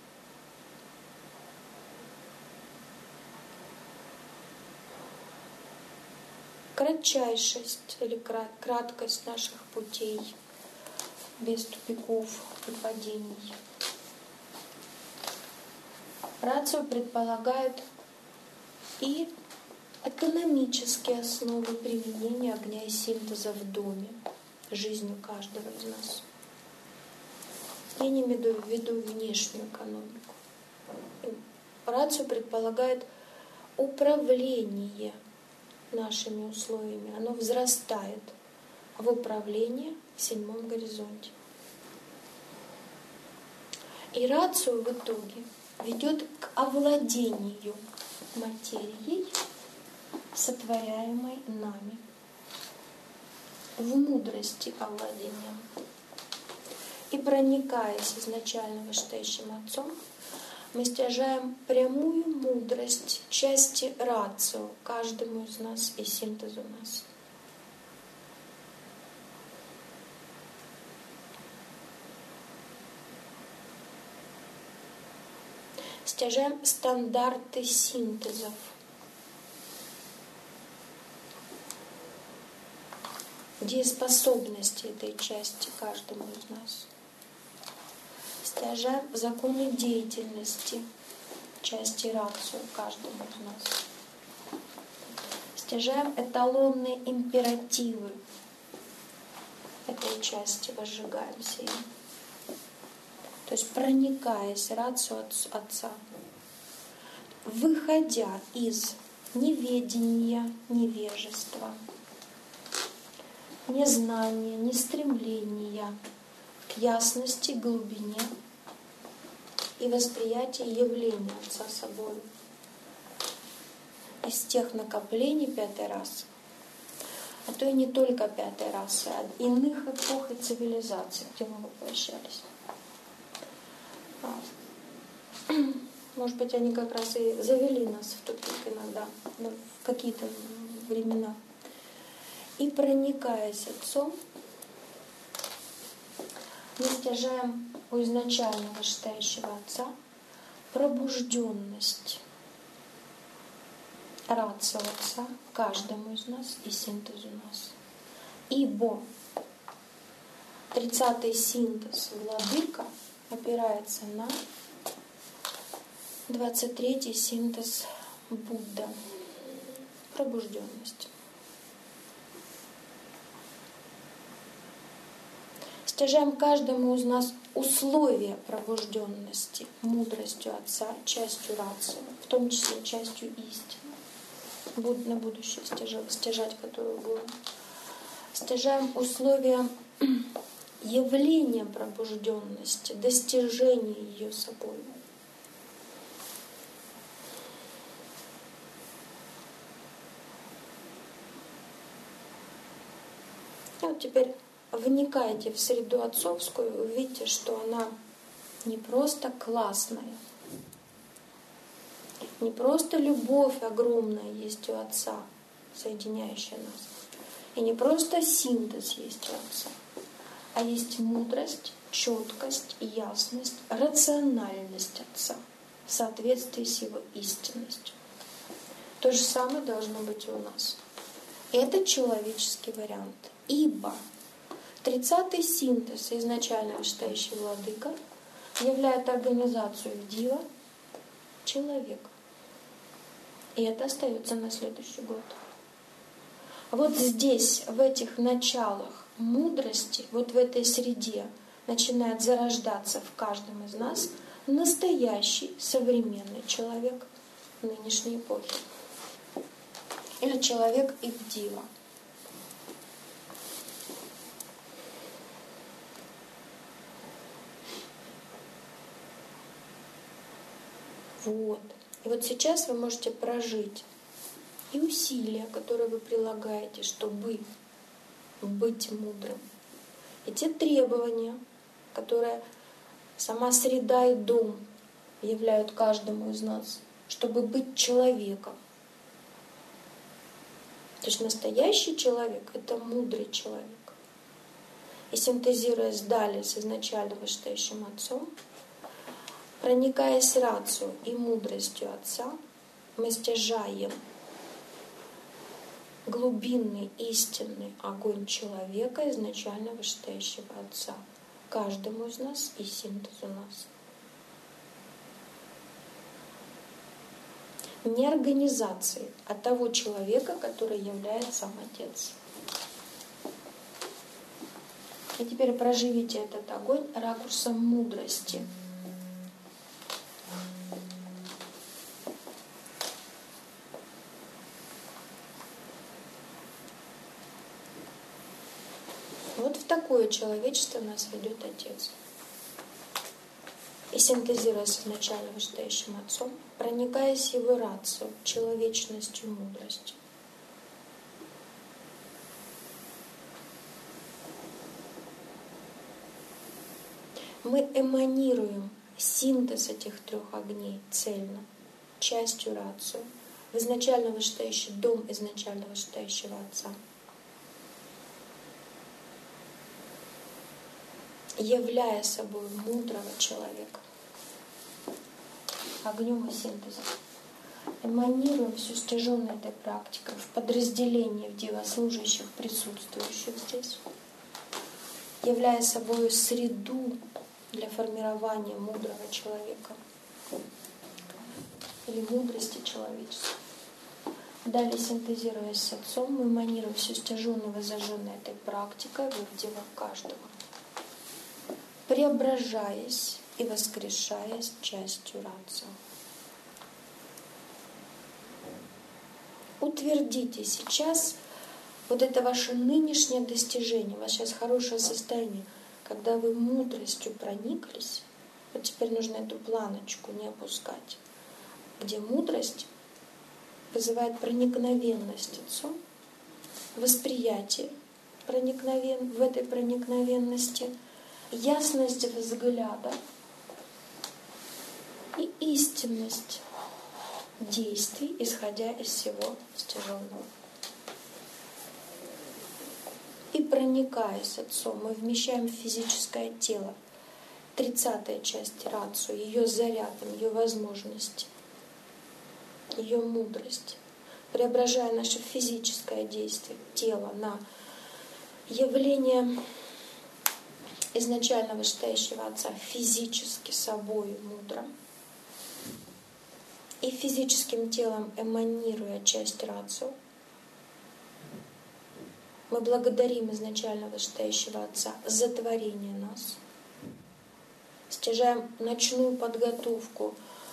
Кратчайшесть или краткость наших путей, без тупиков и падений. Рацио предполагает и экономические основы применения огня и синтеза в доме, жизни каждого из нас. Я не имею в виду внешнюю экономику. Рацио предполагает управление нашими условиями, оно взрастает в управлении в седьмом горизонте. И рацио в итоге ведет к овладению материей, сотворяемой нами, в мудрости овладения. И проникаясь изначально вышестоящим Отцом, мы стяжаем прямую мудрость части рацио каждому из нас и синтезу нас. Стяжаем стандарты синтезов. Дееспособности этой части каждому из нас. Стяжаем законы деятельности части рацио каждому из нас. Стяжаем эталонные императивы этой части, возжигаемся им. То есть проникаясь рацио Отца, выходя из неведения, невежества, незнания, нестремления к ясности, глубине и восприятию явления Отца собой. Из тех накоплений пятой расы, а то и не только пятой расы, а иных эпох и цивилизаций, где мы воплощались. Может быть, они как раз и завели нас в тупик иногда, в какие-то времена. И проникаясь Отцом, мы стяжаем у изначально вышестоящего Отца пробужденность рацио Отца каждому из нас и синтезу нас. Ибо тридцатый синтез Владыка опирается на двадцать третий синтез Будда. Пробужденность. Стяжаем каждому из нас условия пробужденности мудростью Отца, частью рацио, в том числе частью истины. Буд на будущее стяжать, стяжать которую будем. Стяжаем условия явления пробужденности, достижения ее собой. И вот теперь вникайте в среду отцовскую, увидите, что она не просто классная, не просто любовь огромная есть у Отца, соединяющая нас, и не просто синтез есть у Отца, а есть мудрость, четкость, ясность, рациональность Отца в соответствии с Его истинностью. То же самое должно быть и у нас. Это человеческий вариант. Ибо тридцатый синтез, изначально вышестоящий Владыка, являет организацию в Дива человек. И это остается на следующий год. Вот здесь, в этих началах мудрости, вот в этой среде начинает зарождаться в каждом из нас настоящий современный человек нынешней эпохи. Или человек Ивдива. Вот. И вот сейчас вы можете прожить и усилия, которые вы прилагаете, чтобы быть мудрым, и те требования, которые сама среда и дом являют каждому из нас, чтобы быть человеком. То есть настоящий человек — это мудрый человек. И синтезируясь далее с изначально вышестоящим Отцом, проникаясь рацио и мудростью Отца, мы стяжаем глубинный истинный огонь человека, изначально вышестоящего Отца, каждому из нас и синтезу нас. Не организации, а того человека, который является сам Отец. И теперь проживите этот огонь ракурсом мудрости. такое человечество нас ведет Отец. И синтезируя с изначально вышестоящим Отцом, проникаясь Его рацией, человечностью, мудростью. Мы эманируем синтез этих трех огней цельно, частью рацию, в изначально вышестоящий дом изначально вышестоящего Отца, являя собой мудрого человека, огнем и синтезом. Эманируем всю стяженную этой практикой в подразделении в дивослужащих, присутствующих здесь, являя собой среду для формирования мудрого человека или мудрости человечества. Далее, синтезируясь с Отцом, мы эманируем всю стяженную, воззажженную этой практикой в делах каждого, преображаясь и воскрешаясь частью рации. Утвердите сейчас вот это ваше нынешнее достижение, у вас сейчас хорошее состояние, когда вы мудростью прониклись. Вот теперь нужно эту планочку не опускать, где мудрость вызывает проникновенность Отцом, восприятие проникновен... в этой проникновенности, ясность взгляда и истинность действий, исходя из всего стяженного. И проникаясь Отцом, мы вмещаем в физическое тело тридцатая часть рацию, ее зарядом, ее возможности, ее мудрость, преображая наше физическое действие тела на явление изначально вышестоящего Отца физически собой мудро, и физическим телом эманируя часть рацию, мы благодарим изначально вышестоящего Отца за творение нас, стяжаем ночную подготовку,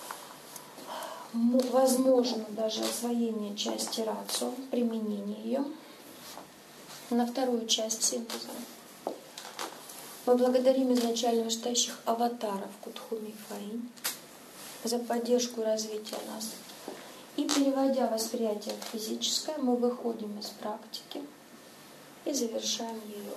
возможно даже освоение части рацию, применение ее на вторую часть синтеза. Мы благодарим изначально вышестоящих аватаров Кутхуми и Фаинь за поддержку и развитие нас. И переводя восприятие в физическое, мы выходим из практики и завершаем ее.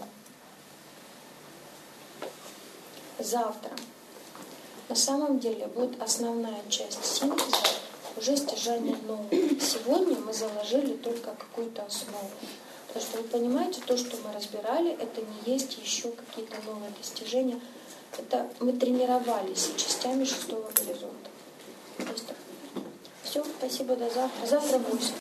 Завтра на самом деле будет основная часть синтеза, уже стяжание нового. Сегодня мы заложили только какую-то основу. Потому что вы понимаете, то, что мы разбирали, это не есть еще какие-то новые достижения. Это мы тренировались частями шестого горизонта. Все, спасибо, до завтра. Завтра будет.